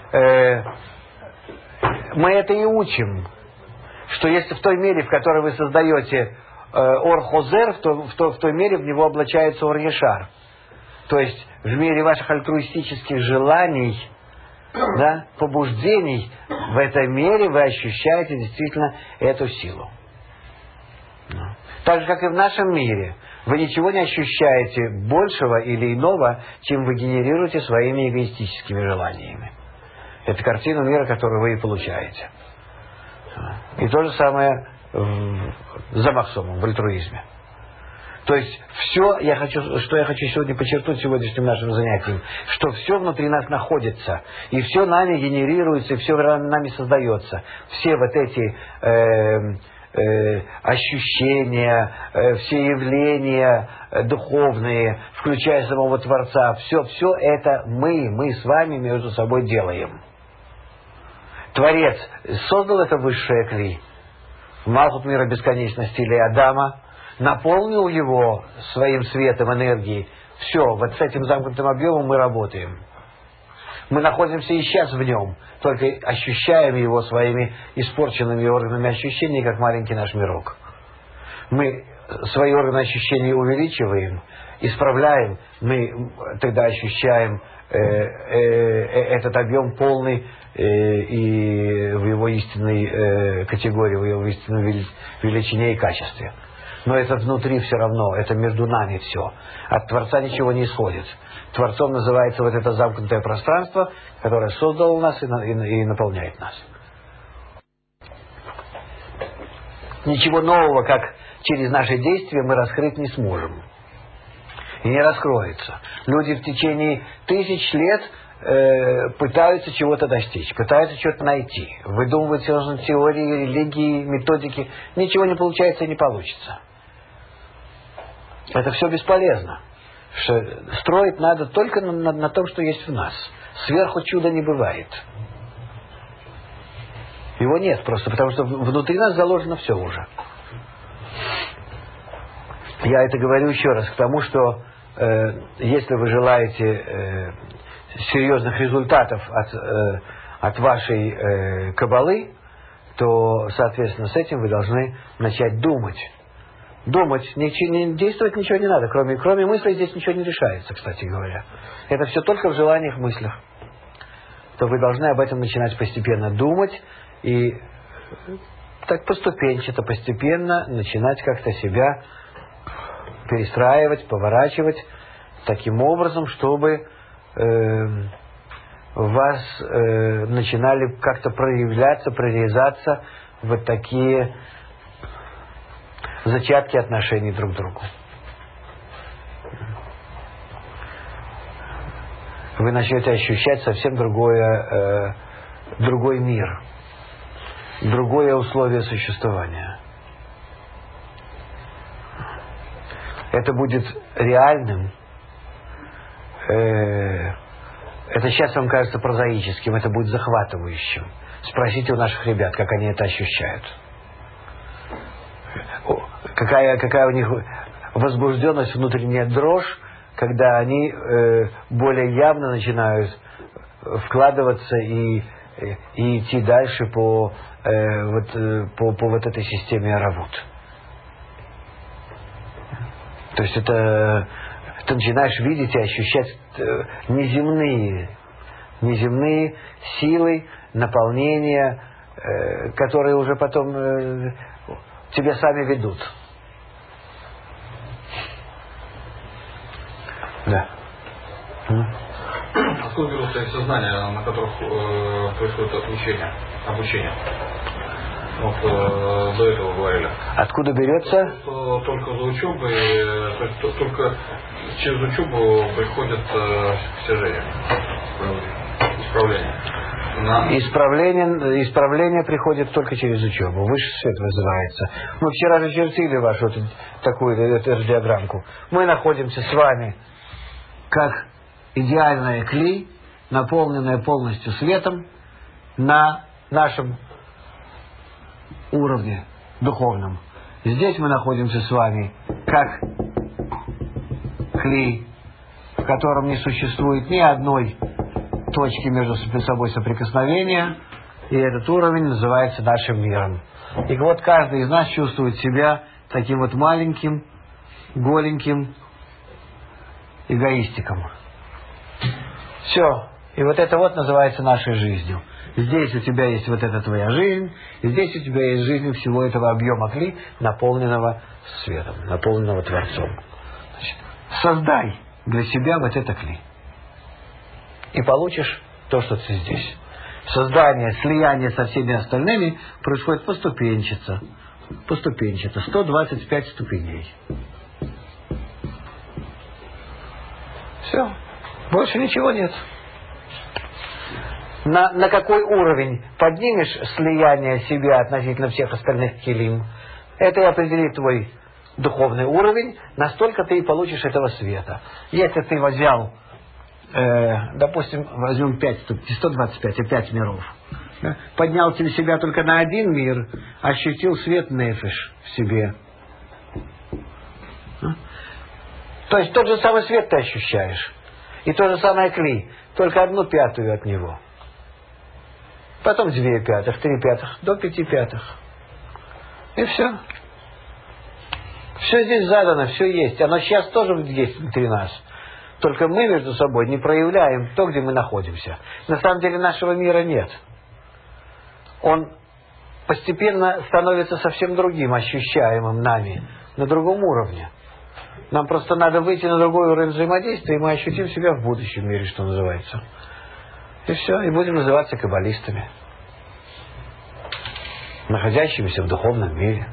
мы это и учим, что если в той мере, в которой вы создаете Ор-Хозер, в той мере в него облачается Ор-Ешар. То есть в мере ваших альтруистических желаний, да, побуждений, в этой мере вы ощущаете действительно эту силу. Так же, как и в нашем мире, вы ничего не ощущаете большего или иного, чем вы генерируете своими эгоистическими желаниями. Это картина мира, которую вы и получаете. И то же самое за Махсомом, в альтруизме. То есть все, что я хочу сегодня подчеркнуть сегодняшним нашим занятием, что все внутри нас находится, и все нами генерируется, и все нами создается. Все вот эти ощущения, все явления духовные, включая самого Творца, все это мы с вами между собой делаем. Творец создал это высшее кли, Малхут мира бесконечности или Адама, наполнил его своим светом, энергией. Все, вот с этим замкнутым объемом мы работаем. Мы находимся и сейчас в нем, только ощущаем его своими испорченными органами ощущений, как маленький наш мирок. Мы свои органы ощущений увеличиваем, исправляем, мы тогда ощущаем этот объем полный и в его истинной категории, в его истинной величине и качестве. Но это внутри все равно, это между нами все. От Творца ничего не исходит. Творцом называется вот это замкнутое пространство, которое создало нас и наполняет нас. Ничего нового, как через наши действия, мы раскрыть не сможем. И не раскроется. Люди в течение тысяч лет пытаются чего-то достичь, пытаются что-то найти, выдумывают всевозможные теории, религии, методики. Ничего не получается и не получится. Это все бесполезно. Строить надо только на том, что есть в нас. Сверху чуда не бывает. Его нет просто, потому что внутри нас заложено все уже. Я это говорю еще раз к тому, что если вы желаете серьезных результатов от вашей каббалы, то, соответственно, с этим вы должны начать думать. Думать, действовать ничего не надо. Кроме мыслей здесь ничего не решается, кстати говоря. Это все только в желаниях, мыслях. То вы должны об этом начинать постепенно думать и так поступенчато, постепенно начинать как-то себя перестраивать, поворачивать таким образом, чтобы в вас начинали как-то проявляться, прорезаться вот такие зачатки отношений друг к другу. Вы начнете ощущать совсем другой мир, другое условие существования. Это будет реальным. Это сейчас вам кажется прозаическим, это будет захватывающим. Спросите у наших ребят, как они это ощущают. Какая у них возбужденность, внутренняя дрожь, когда они более явно начинают вкладываться и идти дальше по вот этой системе Аравут. То есть это ты начинаешь видеть и ощущать неземные силы, наполнения, которые уже потом тебя сами ведут. Да. Откуда берутся эти сознания, на которых происходит обучение? Вот до этого говорили. Откуда берется? Только за учебой, то есть только через учебу приходит стяжение, исправление. Исправление приходит только через учебу. Высший свет вызывается. Мы вчера же чертили вашу такую диаграммку. Мы находимся с вами как идеальная клей, наполненная полностью светом на нашем уровне духовном. Здесь мы находимся с вами как клей, в котором не существует ни одной точки между собой соприкосновения, и этот уровень называется нашим миром. И вот каждый из нас чувствует себя таким вот маленьким, голеньким эгоистиком. Все. И вот это вот называется нашей жизнью. Здесь у тебя есть вот эта твоя жизнь, и здесь у тебя есть жизнь всего этого объема кли, наполненного светом, наполненного Творцом. Значит, создай для себя вот это кли. И получишь то, что ты здесь. Создание, слияние со всеми остальными происходит поступенчато. 125 ступеней. Все. Больше ничего нет. На какой уровень поднимешь слияние себя относительно всех остальных килим, это и определит твой духовный уровень, настолько ты и получишь этого света. Если ты взял, допустим, возьмем 125 и 5 миров, да, поднял себя только на один мир, ощутил свет нефиш в себе. То есть тот же самый свет ты ощущаешь. И то же самое кли, только 1/5 от него. Потом 2/5, 3/5, до 5/5. И все. Все здесь задано, все есть. Оно сейчас тоже есть внутри нас. Только мы между собой не проявляем то, где мы находимся. На самом деле нашего мира нет. Он постепенно становится совсем другим, ощущаемым нами, на другом уровне. Нам просто надо выйти на другой уровень взаимодействия, и мы ощутим себя в будущем мире, что называется. И все, и будем называться каббалистами, находящимися в духовном мире.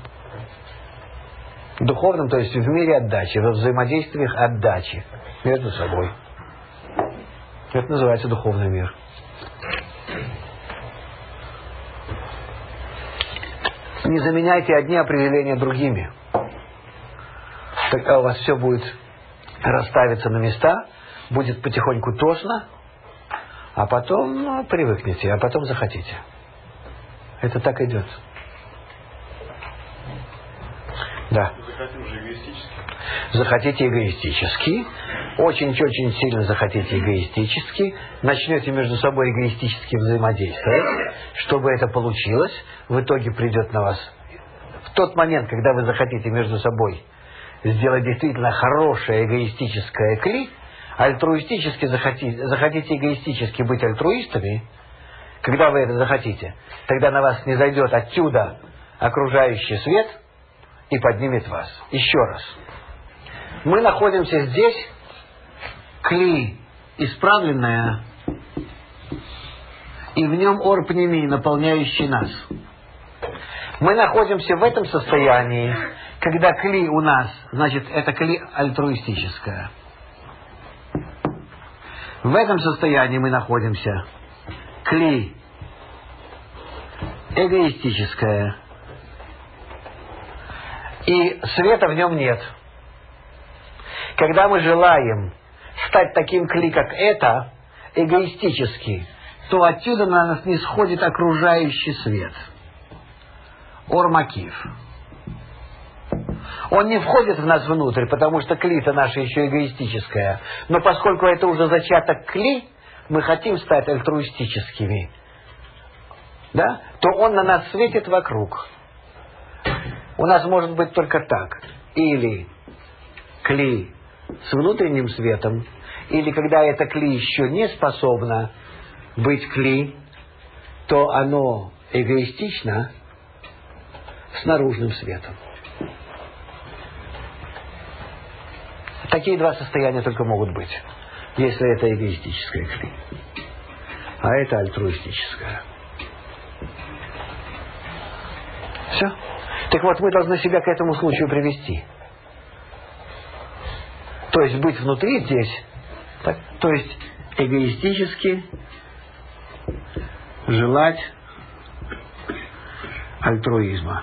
В духовном, то есть в мире отдачи, во взаимодействиях отдачи между собой. Это называется духовный мир. Не заменяйте одни определения другими. Тогда у вас все будет расставиться на места, будет потихоньку тошно, а потом привыкнете, а потом захотите. Это так идет. Да. Захотим же эгоистически. Захотите эгоистически, очень-очень сильно захотите эгоистически, начнете между собой эгоистически взаимодействовать, чтобы это получилось, в итоге придет на вас. В тот момент, когда вы захотите между собой сделать действительно хорошее эгоистическое кли, альтруистически захотите эгоистически быть альтруистами, когда вы это захотите, тогда на вас не зайдет отсюда окружающий свет и поднимет вас. Еще раз. Мы находимся здесь, кли исправленное, и в нем ор пнеми, наполняющий нас. Мы находимся в этом состоянии, когда кли у нас, значит, это кли альтруистическое. В этом состоянии мы находимся. Кли эгоистическое. И света в нем нет. Когда мы желаем стать таким кли, как это, эгоистически, то отсюда на нас не сходит окружающий свет. Ормакив. Он не входит в нас внутрь, потому что кли-то наша еще эгоистическая. Но поскольку это уже зачаток кли, мы хотим стать альтруистическими, да? То он на нас светит вокруг. У нас может быть только так. Или кли с внутренним светом, или когда это кли еще не способно быть кли, то оно эгоистично с наружным светом. Такие два состояния только могут быть, если это эгоистическое кли, а это альтруистическое. Все. Так вот, мы должны себя к этому случаю привести. То есть быть внутри здесь, так, то есть эгоистически желать альтруизма.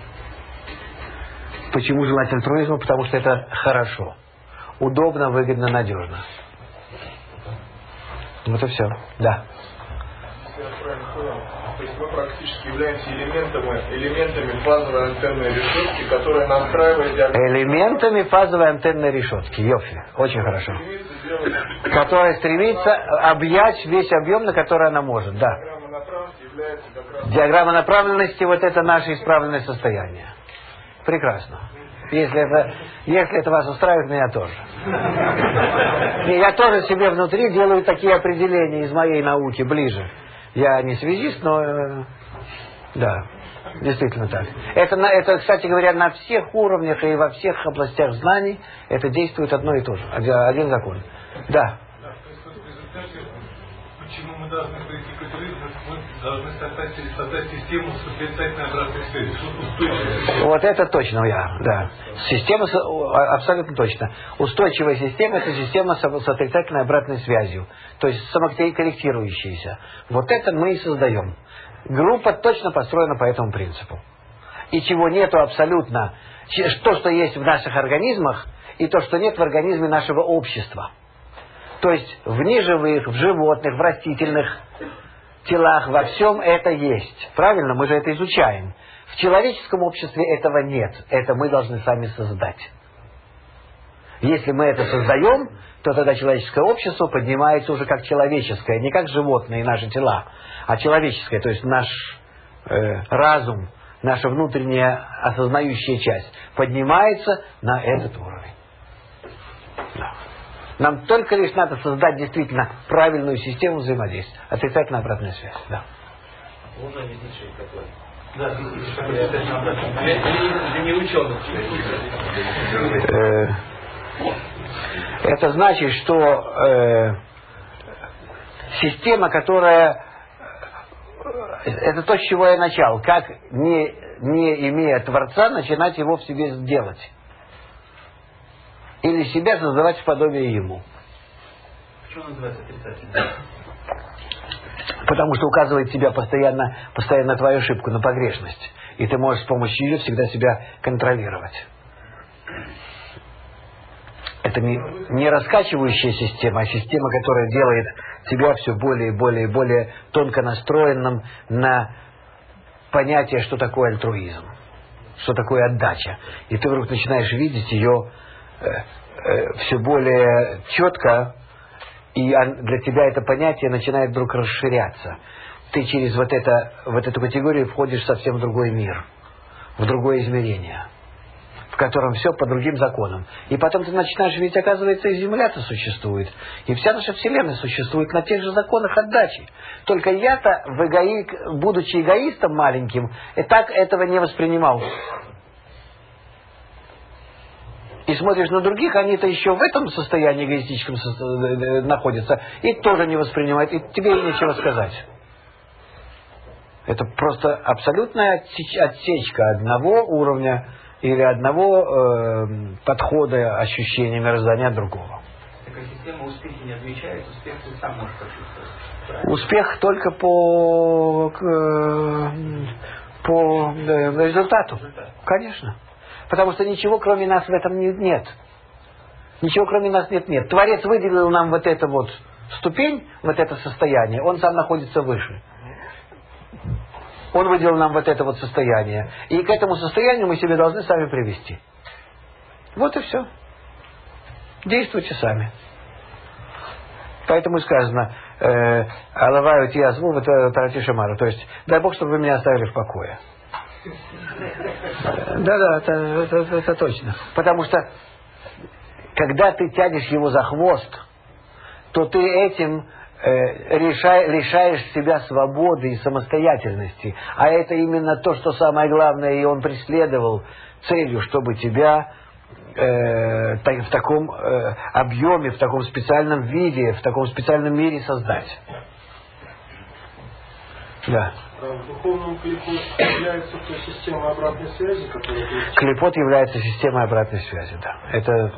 Почему желать альтруизма? Потому что это хорошо. Удобно, выгодно, надежно. Вот и все. Да. То есть мы практически являемся элементами фазовой антенной решетки, которая настраивает диаграмму. Элементами фазовой антенной решетки. Йофи. Очень хорошо. Которая стремится объять весь объем, на который она может. Да. Диаграмма направленности, вот это наше исправленное состояние. Прекрасно. Если это вас устраивает, меня тоже. И я тоже себе внутри делаю такие определения из моей науки ближе. Я не связист, но да, действительно так. Это, кстати говоря, на всех уровнях и во всех областях знаний это действует одно и то же. Один закон. Да. Почему мы должны прийти к альтруизму? Мы должны создать систему с отрицательной обратной связью. Вот это точно, да. Система абсолютно точно. Устойчивая система — это система с отрицательной обратной связью. То есть самокорректирующаяся. Вот это мы и создаем. Группа точно построена по этому принципу. И чего нету абсолютно, то, что есть в наших организмах, и то, что нет в организме нашего общества. То есть в неживых, в животных, в растительных телах, во всем это есть. Правильно? Мы же это изучаем. В человеческом обществе этого нет. Это мы должны сами создать. Если мы это создаем, то тогда человеческое общество поднимается уже как человеческое, не как животные наши тела, а человеческое, то есть наш разум, наша внутренняя осознающая часть поднимается на этот уровень. Да. Нам только лишь надо создать действительно правильную систему взаимодействия. Отрицательная обратная связь. Да. Можно объяснить, что это такое? Да, отрицательная обратная связь. Для неученых. Это значит, что система, которая... Это то, с чего я начал. Как, не имея Творца, начинать его в себе сделать. Или себя создавать в подобие ему. Почему называется отрицательно? Потому что указывает тебя постоянно твою ошибку, на погрешность. И ты можешь с помощью ее всегда себя контролировать. Это не раскачивающая система, а система, которая делает тебя все более и более и более тонко настроенным на понятие, что такое альтруизм, что такое отдача. И ты вдруг начинаешь видеть ее все более четко, и для тебя это понятие начинает вдруг расширяться. Ты через вот эту категорию входишь совсем в другой мир, в другое измерение, в котором все по другим законам. И потом ты начинаешь видеть, оказывается, и Земля-то существует, и вся наша Вселенная существует на тех же законах отдачи. Только я-то, будучи эгоистом маленьким, и так этого не воспринимал. И смотришь на других, они-то еще в этом состоянии эгоистическом находятся, и тоже не воспринимают, и тебе нечего сказать. Это просто абсолютная отсечка одного уровня или одного подхода ощущения мироздания от другого. Такая система успехи не отвечает, успех ты сам можешь почувствовать. Правильно? Успех только по результату. Конечно. Потому что ничего кроме нас в этом нет. Ничего кроме нас нет. Творец выделил нам вот эту вот ступень, вот это состояние, он сам находится выше. Он выделил нам вот это вот состояние. И к этому состоянию мы себе должны сами привести. Вот и все. Действуйте сами. Поэтому и сказано, алаваю ти азву в тарати шамару. То есть, дай Бог, чтобы вы меня оставили в покое. Да, это точно. Потому что, когда ты тянешь его за хвост, то ты этим лишаешь себя свободы и самостоятельности. А это именно то, что самое главное, и он преследовал целью, чтобы тебя в таком объеме, в таком специальном виде, в таком специальном мире создать. Да. В духовном клипот является система обратной связи, которая... Клипот является системой обратной связи, да. Это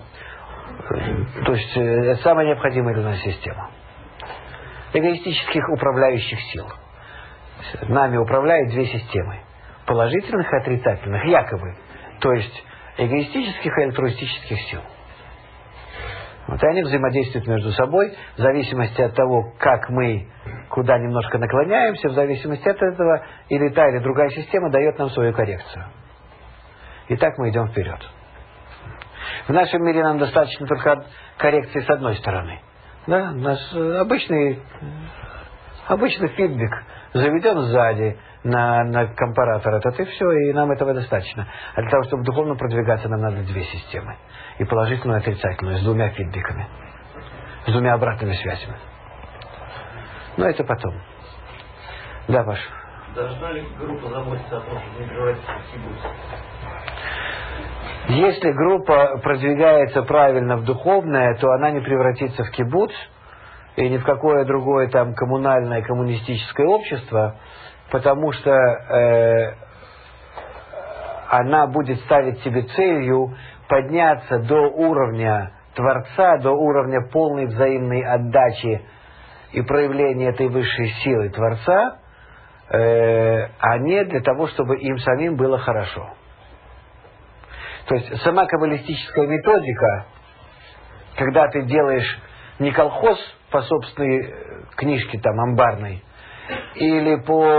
самая необходимая для нас система. Эгоистических управляющих сил. Нами управляют две системы. Положительных и отрицательных, якобы. То есть эгоистических и альтруистических сил. Вот, и они взаимодействуют между собой в зависимости от того, как мы куда немножко наклоняемся, в зависимости от этого или та, или другая система дает нам свою коррекцию. И так мы идем вперед. В нашем мире нам достаточно только коррекции с одной стороны. Да? У нас обычный фидбэк заведен сзади на компаратор этот, и все, и нам этого достаточно. А для того, чтобы духовно продвигаться, нам надо две системы. И положительную, и отрицательную, с двумя фидбэками. С двумя обратными связями. Но это потом. Да, Паш? Должна ли группа заботиться о том, чтобы не превратиться в кибуц? Если группа продвигается правильно в духовное, то она не превратится в кибуц и ни в какое другое там коммунальное, коммунистическое общество, потому что она будет ставить себе целью подняться до уровня Творца, до уровня полной взаимной отдачи и проявления этой высшей силы Творца, а не для того, чтобы им самим было хорошо. То есть сама каббалистическая методика, когда ты делаешь не колхоз по собственной книжке там амбарной, или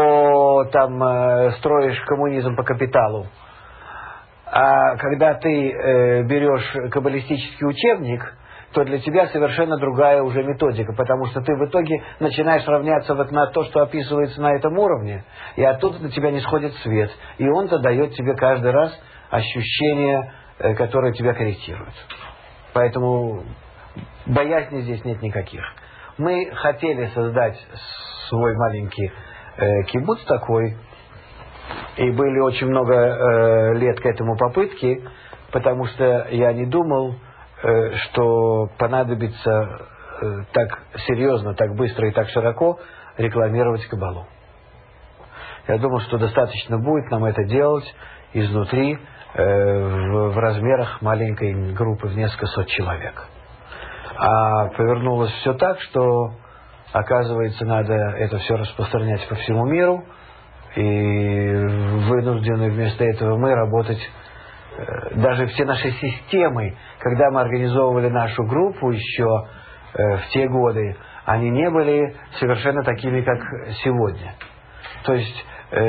строишь коммунизм по капиталу, а когда ты берешь каббалистический учебник, то для тебя совершенно другая уже методика, потому что ты в итоге начинаешь равняться вот на то, что описывается на этом уровне, и оттуда на тебя не сходит свет, и он-то дает тебе каждый раз ощущения, которые тебя корректируют. Поэтому боязни здесь нет никаких. Мы хотели создать свой маленький кибуц такой, и были очень много лет к этому попытки, потому что я не думал, что понадобится так серьезно, так быстро и так широко рекламировать каббалу. Я думал, что достаточно будет нам это делать изнутри, в размерах маленькой группы в несколько сот человек. А повернулось все так, что, оказывается, надо это все распространять по всему миру, и вынуждены вместо этого мы работать. Даже все наши системы, когда мы организовывали нашу группу еще в те годы, они не были совершенно такими, как сегодня. То есть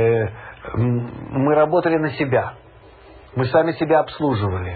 мы работали на себя. Мы сами себя обслуживали.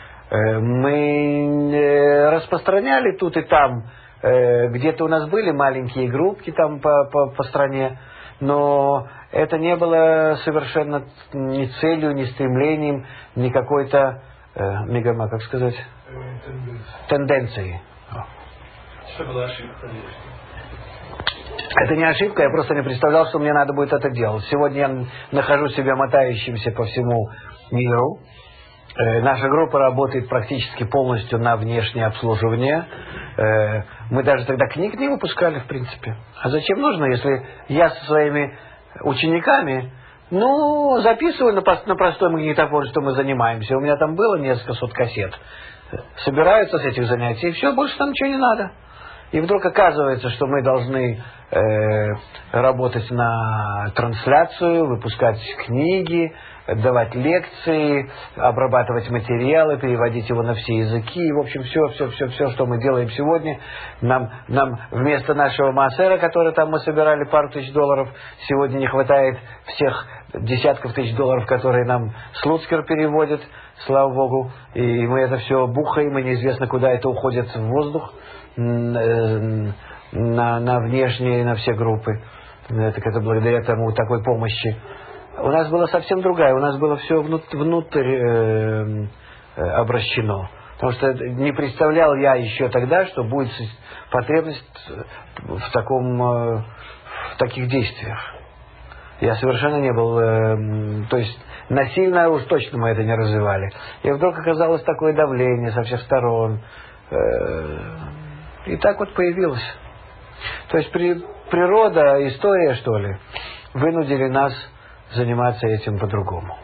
Мы распространяли тут и там. Где-то у нас были маленькие группки там по стране, но это не было совершенно ни целью, ни стремлением, ни какой-то, мегама, как сказать, тенденцией. Что была ошибка? Это не ошибка, я просто не представлял, что мне надо будет это делать. Сегодня я нахожу себя мотающимся по всему миру. Наша группа работает практически полностью на внешнее обслуживание. Мы даже тогда книг не выпускали, в принципе. А зачем нужно, если я со своими учениками, ну, записывали на простой магнитофон, что мы занимаемся. У меня там было несколько сот кассет. Собираются с этих занятий, и все, больше там ничего не надо. И вдруг оказывается, что мы должны работать на трансляцию, выпускать книги, давать лекции, обрабатывать материалы, переводить его на все языки. И, в общем, все, что мы делаем сегодня, нам вместо нашего маасера, который там мы собирали пару тысяч долларов, сегодня не хватает всех десятков тысяч долларов, которые нам Слуцкер переводит, слава Богу. И мы это все бухаем, и неизвестно, куда это уходит в воздух, на внешние, на все группы. Это благодаря тому, такой помощи. У нас была совсем другая, у нас было все внутрь обращено. Потому что не представлял я еще тогда, что будет потребность в таких действиях. Я совершенно не был, то есть насильно уж точно мы это не развивали. И вдруг оказалось такое давление со всех сторон. И так вот появилось. То есть природа, история, что ли, вынудили нас заниматься этим по-другому.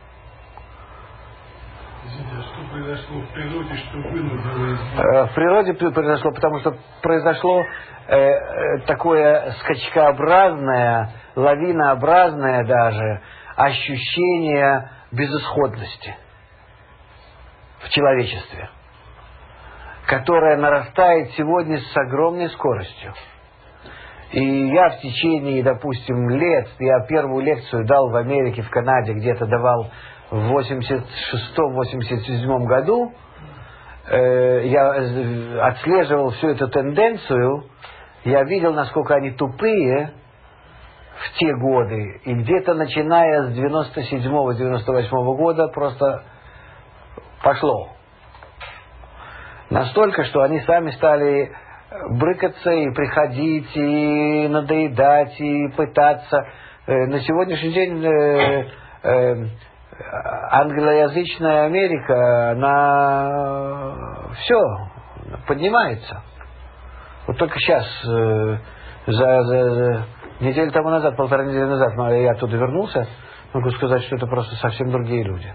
Что произошло в природе, что вынудило? В природе произошло, потому что произошло такое скачкообразное, лавинообразное даже ощущение безысходности в человечестве, которое нарастает сегодня с огромной скоростью. И я в течение, допустим, лет, я первую лекцию дал в Америке, в Канаде, где-то давал в 86-87 году. Я отслеживал всю эту тенденцию, я видел, насколько они тупые в те годы. И где-то начиная с 97-98 года просто пошло. Настолько, что они сами стали брыкаться и приходить, и надоедать, и пытаться. На сегодняшний день англоязычная Америка, она все поднимается. Вот только сейчас, за неделю тому назад, полтора недели назад, я оттуда вернулся, могу сказать, что это просто совсем другие люди.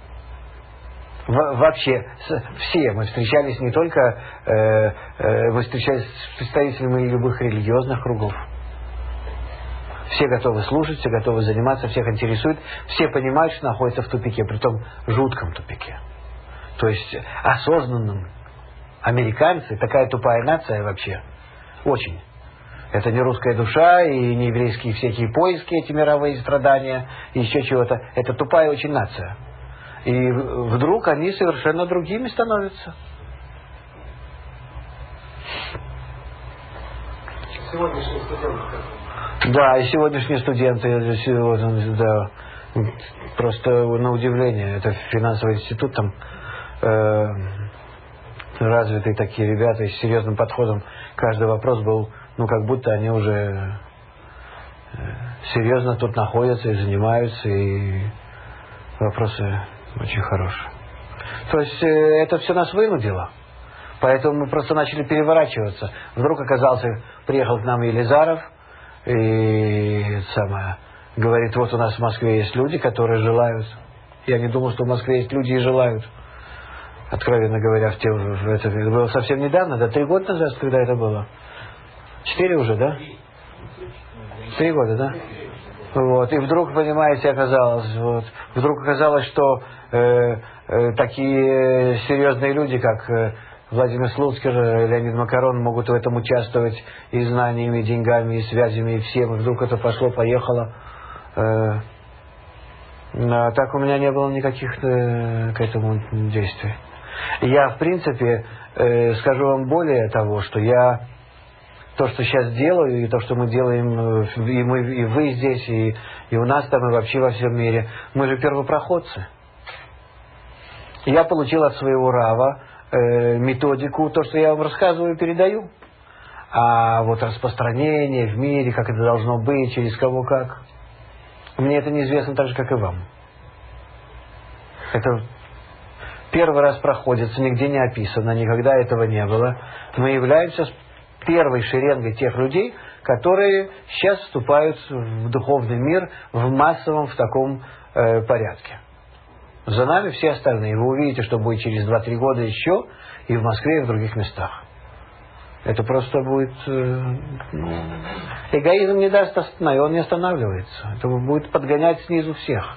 Вообще, все мы встречались не только, мы встречались с представителями любых религиозных кругов. Все готовы слушать, все готовы заниматься, всех интересует, все понимают, что находятся в тупике, притом жутком тупике. То есть осознанным. Американцы, такая тупая нация вообще, очень. Это не русская душа и не еврейские всякие поиски, эти мировые страдания, и еще чего-то. Это тупая очень нация. И вдруг они совершенно другими становятся. Сегодняшние студенты. Да, и сегодняшние студенты, да, просто на удивление. Это финансовый институт, там развитые такие ребята, и с серьезным подходом. Каждый вопрос был, как будто они уже серьезно тут находятся и занимаются, и вопросы очень хорошие. То есть это все нас вынудило. Поэтому мы просто начали переворачиваться. Вдруг приехал к нам Елизаров и говорит, вот у нас в Москве есть люди, которые желают. Я не думал, что в Москве есть люди и желают. Откровенно говоря, это было совсем недавно, 3 года назад, когда это было. 4 уже, да? 3 года, да? Вот. И вдруг, понимаете, оказалось, что такие серьезные люди, как Владимир Слуцкер, Леонид Макарон, могут в этом участвовать и знаниями, и деньгами, и связями, и всем. И вдруг это пошло-поехало. А так у меня не было никаких к этому действий. Я, в принципе, скажу вам более того, что то, что сейчас делаю, и то, что мы делаем, и вы здесь, и у нас там, и вообще во всем мире, мы же первопроходцы. Я получил от своего Рава методику, то, что я вам рассказываю, передаю. А вот распространение в мире, как это должно быть, через кого как, мне это неизвестно так же, как и вам. Это первый раз проходится, нигде не описано, никогда этого не было. Мы являемся первой шеренгой тех людей, которые сейчас вступают в духовный мир в массовом в таком порядке. За нами все остальные. Вы увидите, что будет через 2-3 года еще и в Москве, и в других местах. Это просто будет... эгоизм не даст остановить, он не останавливается. Это будет подгонять снизу всех.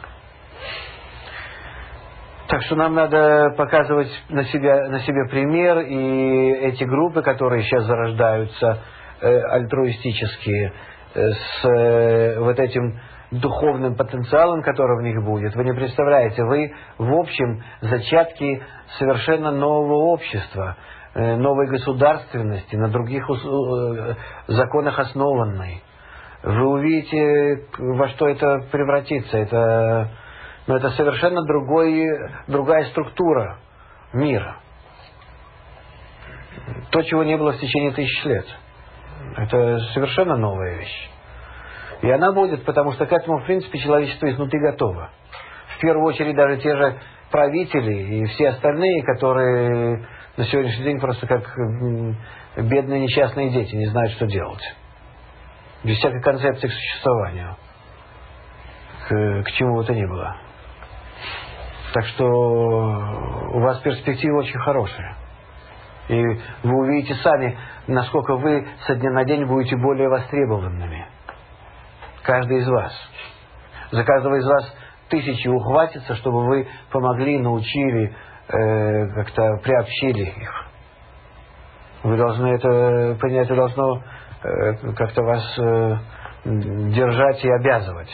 Так что нам надо показывать на себе пример, и эти группы, которые сейчас зарождаются, альтруистические, с вот этим духовным потенциалом, который в них будет. Вы не представляете, вы в общем зачатки совершенно нового общества, новой государственности, на других законах основанной. Вы увидите, во что это превратится. Это совершенно другая структура мира. То, чего не было в течение 1000 лет. Это совершенно новая вещь. И она будет, потому что к этому, в принципе, человечество изнутри готово. В первую очередь даже те же правители и все остальные, которые на сегодняшний день просто как бедные несчастные дети, не знают, что делать. Без всякой концепции к существованию. К чему бы то ни было. Так что у вас перспективы очень хорошие. И вы увидите сами, насколько вы со дня на день будете более востребованными. Каждый из вас. За каждого из вас 1000 ухватится, чтобы вы помогли, научили, как-то приобщили их. Вы должны это понять, это должно как-то вас держать и обязывать.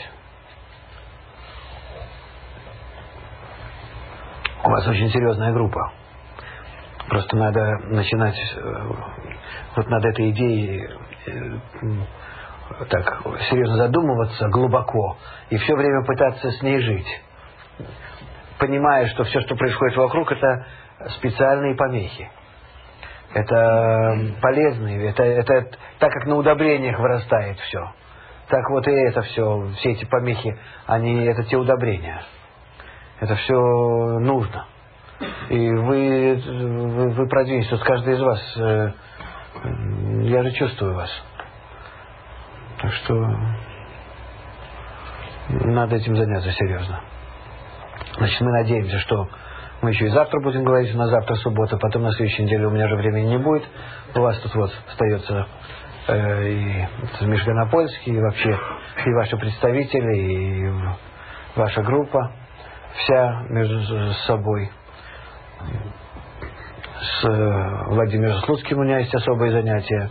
У вас очень серьезная группа. Просто надо начинать вот над этой идеей так серьезно задумываться глубоко и все время пытаться с ней жить, понимая, что все, что происходит вокруг, это специальные помехи. Это полезные, это так как на удобрениях вырастает все. Так вот и это все эти помехи, это те удобрения. Это все нужно. И вы продвинетесь. Вот каждый из вас, я же чувствую вас. Так что надо этим заняться серьезно. Значит, мы надеемся, что мы еще и завтра будем говорить, на завтра суббота, потом на следующей неделе у меня же времени не будет. У вас тут вот остается и Миша Гонопольский, и вообще и ваши представители, и ваша группа вся между собой. С Владимиром Слуцким у меня есть особые занятия,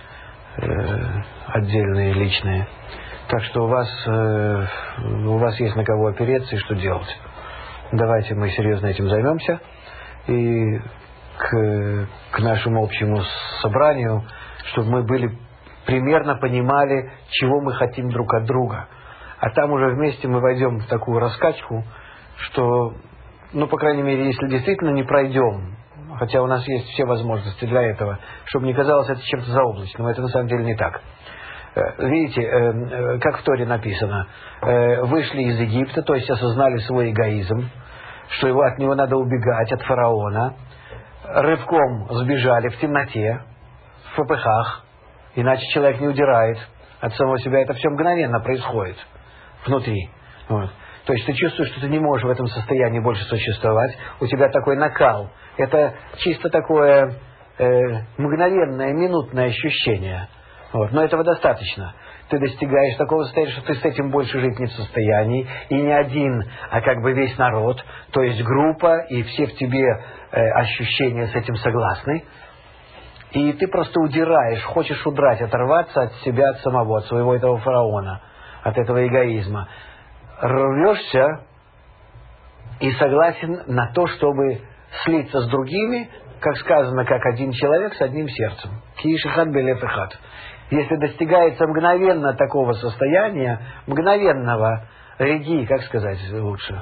отдельные, личные. Так что у вас есть на кого опереться и что делать. Давайте мы серьезно этим займемся. И к нашему общему собранию, чтобы мы примерно понимали, чего мы хотим друг от друга. А там уже вместе мы войдем в такую раскачку, что, по крайней мере, если действительно не пройдем, хотя у нас есть все возможности для этого, чтобы не казалось это чем-то заоблачным, это на самом деле не так. Видите, как в Торе написано, вышли из Египта, то есть осознали свой эгоизм, что от него надо убегать, от фараона, рывком сбежали в темноте, в попыхах, иначе человек не удирает от самого себя, это все мгновенно происходит внутри. Вот. То есть ты чувствуешь, что ты не можешь в этом состоянии больше существовать, у тебя такой накал. Это чисто такое мгновенное, минутное ощущение. Вот. Но этого достаточно. Ты достигаешь такого состояния, что ты с этим больше жить не в состоянии. И не один, а как бы весь народ, то есть группа, и все в тебе ощущения с этим согласны. И ты просто удираешь, хочешь удрать, оторваться от себя, от самого, от своего этого фараона, от этого эгоизма. Рвешься и согласен на то, чтобы слиться с другими, как сказано, как один человек с одним сердцем. Киишихат белефехат. Если достигается мгновенно такого состояния, мгновенного реги, как сказать лучше?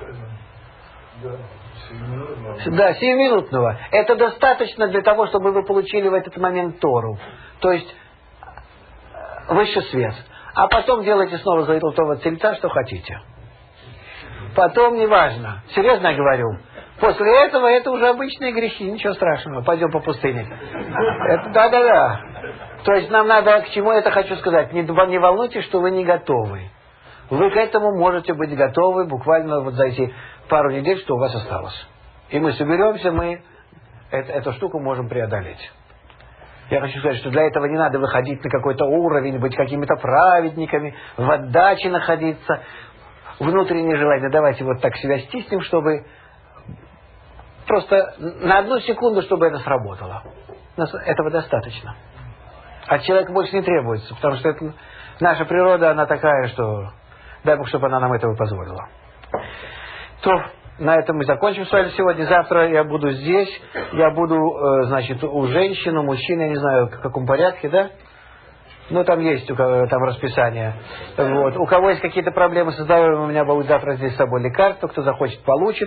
Да, 7-минутного. Это достаточно для того, чтобы вы получили в этот момент Тору. То есть высший свет. А потом делайте снова золотого тельца, что хотите. Потом неважно. Серьезно я говорю. После этого это уже обычные грехи. Ничего страшного. Пойдем по пустыне. Да. То есть нам надо, к чему это хочу сказать, не волнуйтесь, что вы не готовы. Вы к этому можете быть готовы буквально вот за эти пару недель, что у вас осталось. И мы соберемся, мы эту штуку можем преодолеть. Я хочу сказать, что для этого не надо выходить на какой-то уровень, быть какими-то праведниками, в отдаче находиться. Внутреннее желание, давайте вот так себя стиснем, чтобы просто на одну секунду, чтобы это сработало. Этого достаточно. От человека больше не требуется, потому что это, наша природа, она такая, что дай Бог, чтобы она нам этого позволила. То на этом мы закончим с вами сегодня. Завтра я буду здесь, я буду, значит, у женщин, у мужчин, я не знаю, в каком порядке, да? Ну, там есть там расписание. Вот. У кого есть какие-то проблемы со здоровьем, у меня будет завтра здесь с собой лекарство, кто захочет, получит.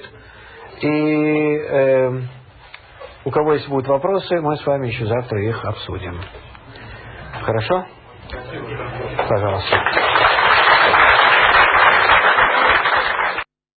И у кого есть будут вопросы, мы с вами еще завтра их обсудим. Хорошо? Пожалуйста.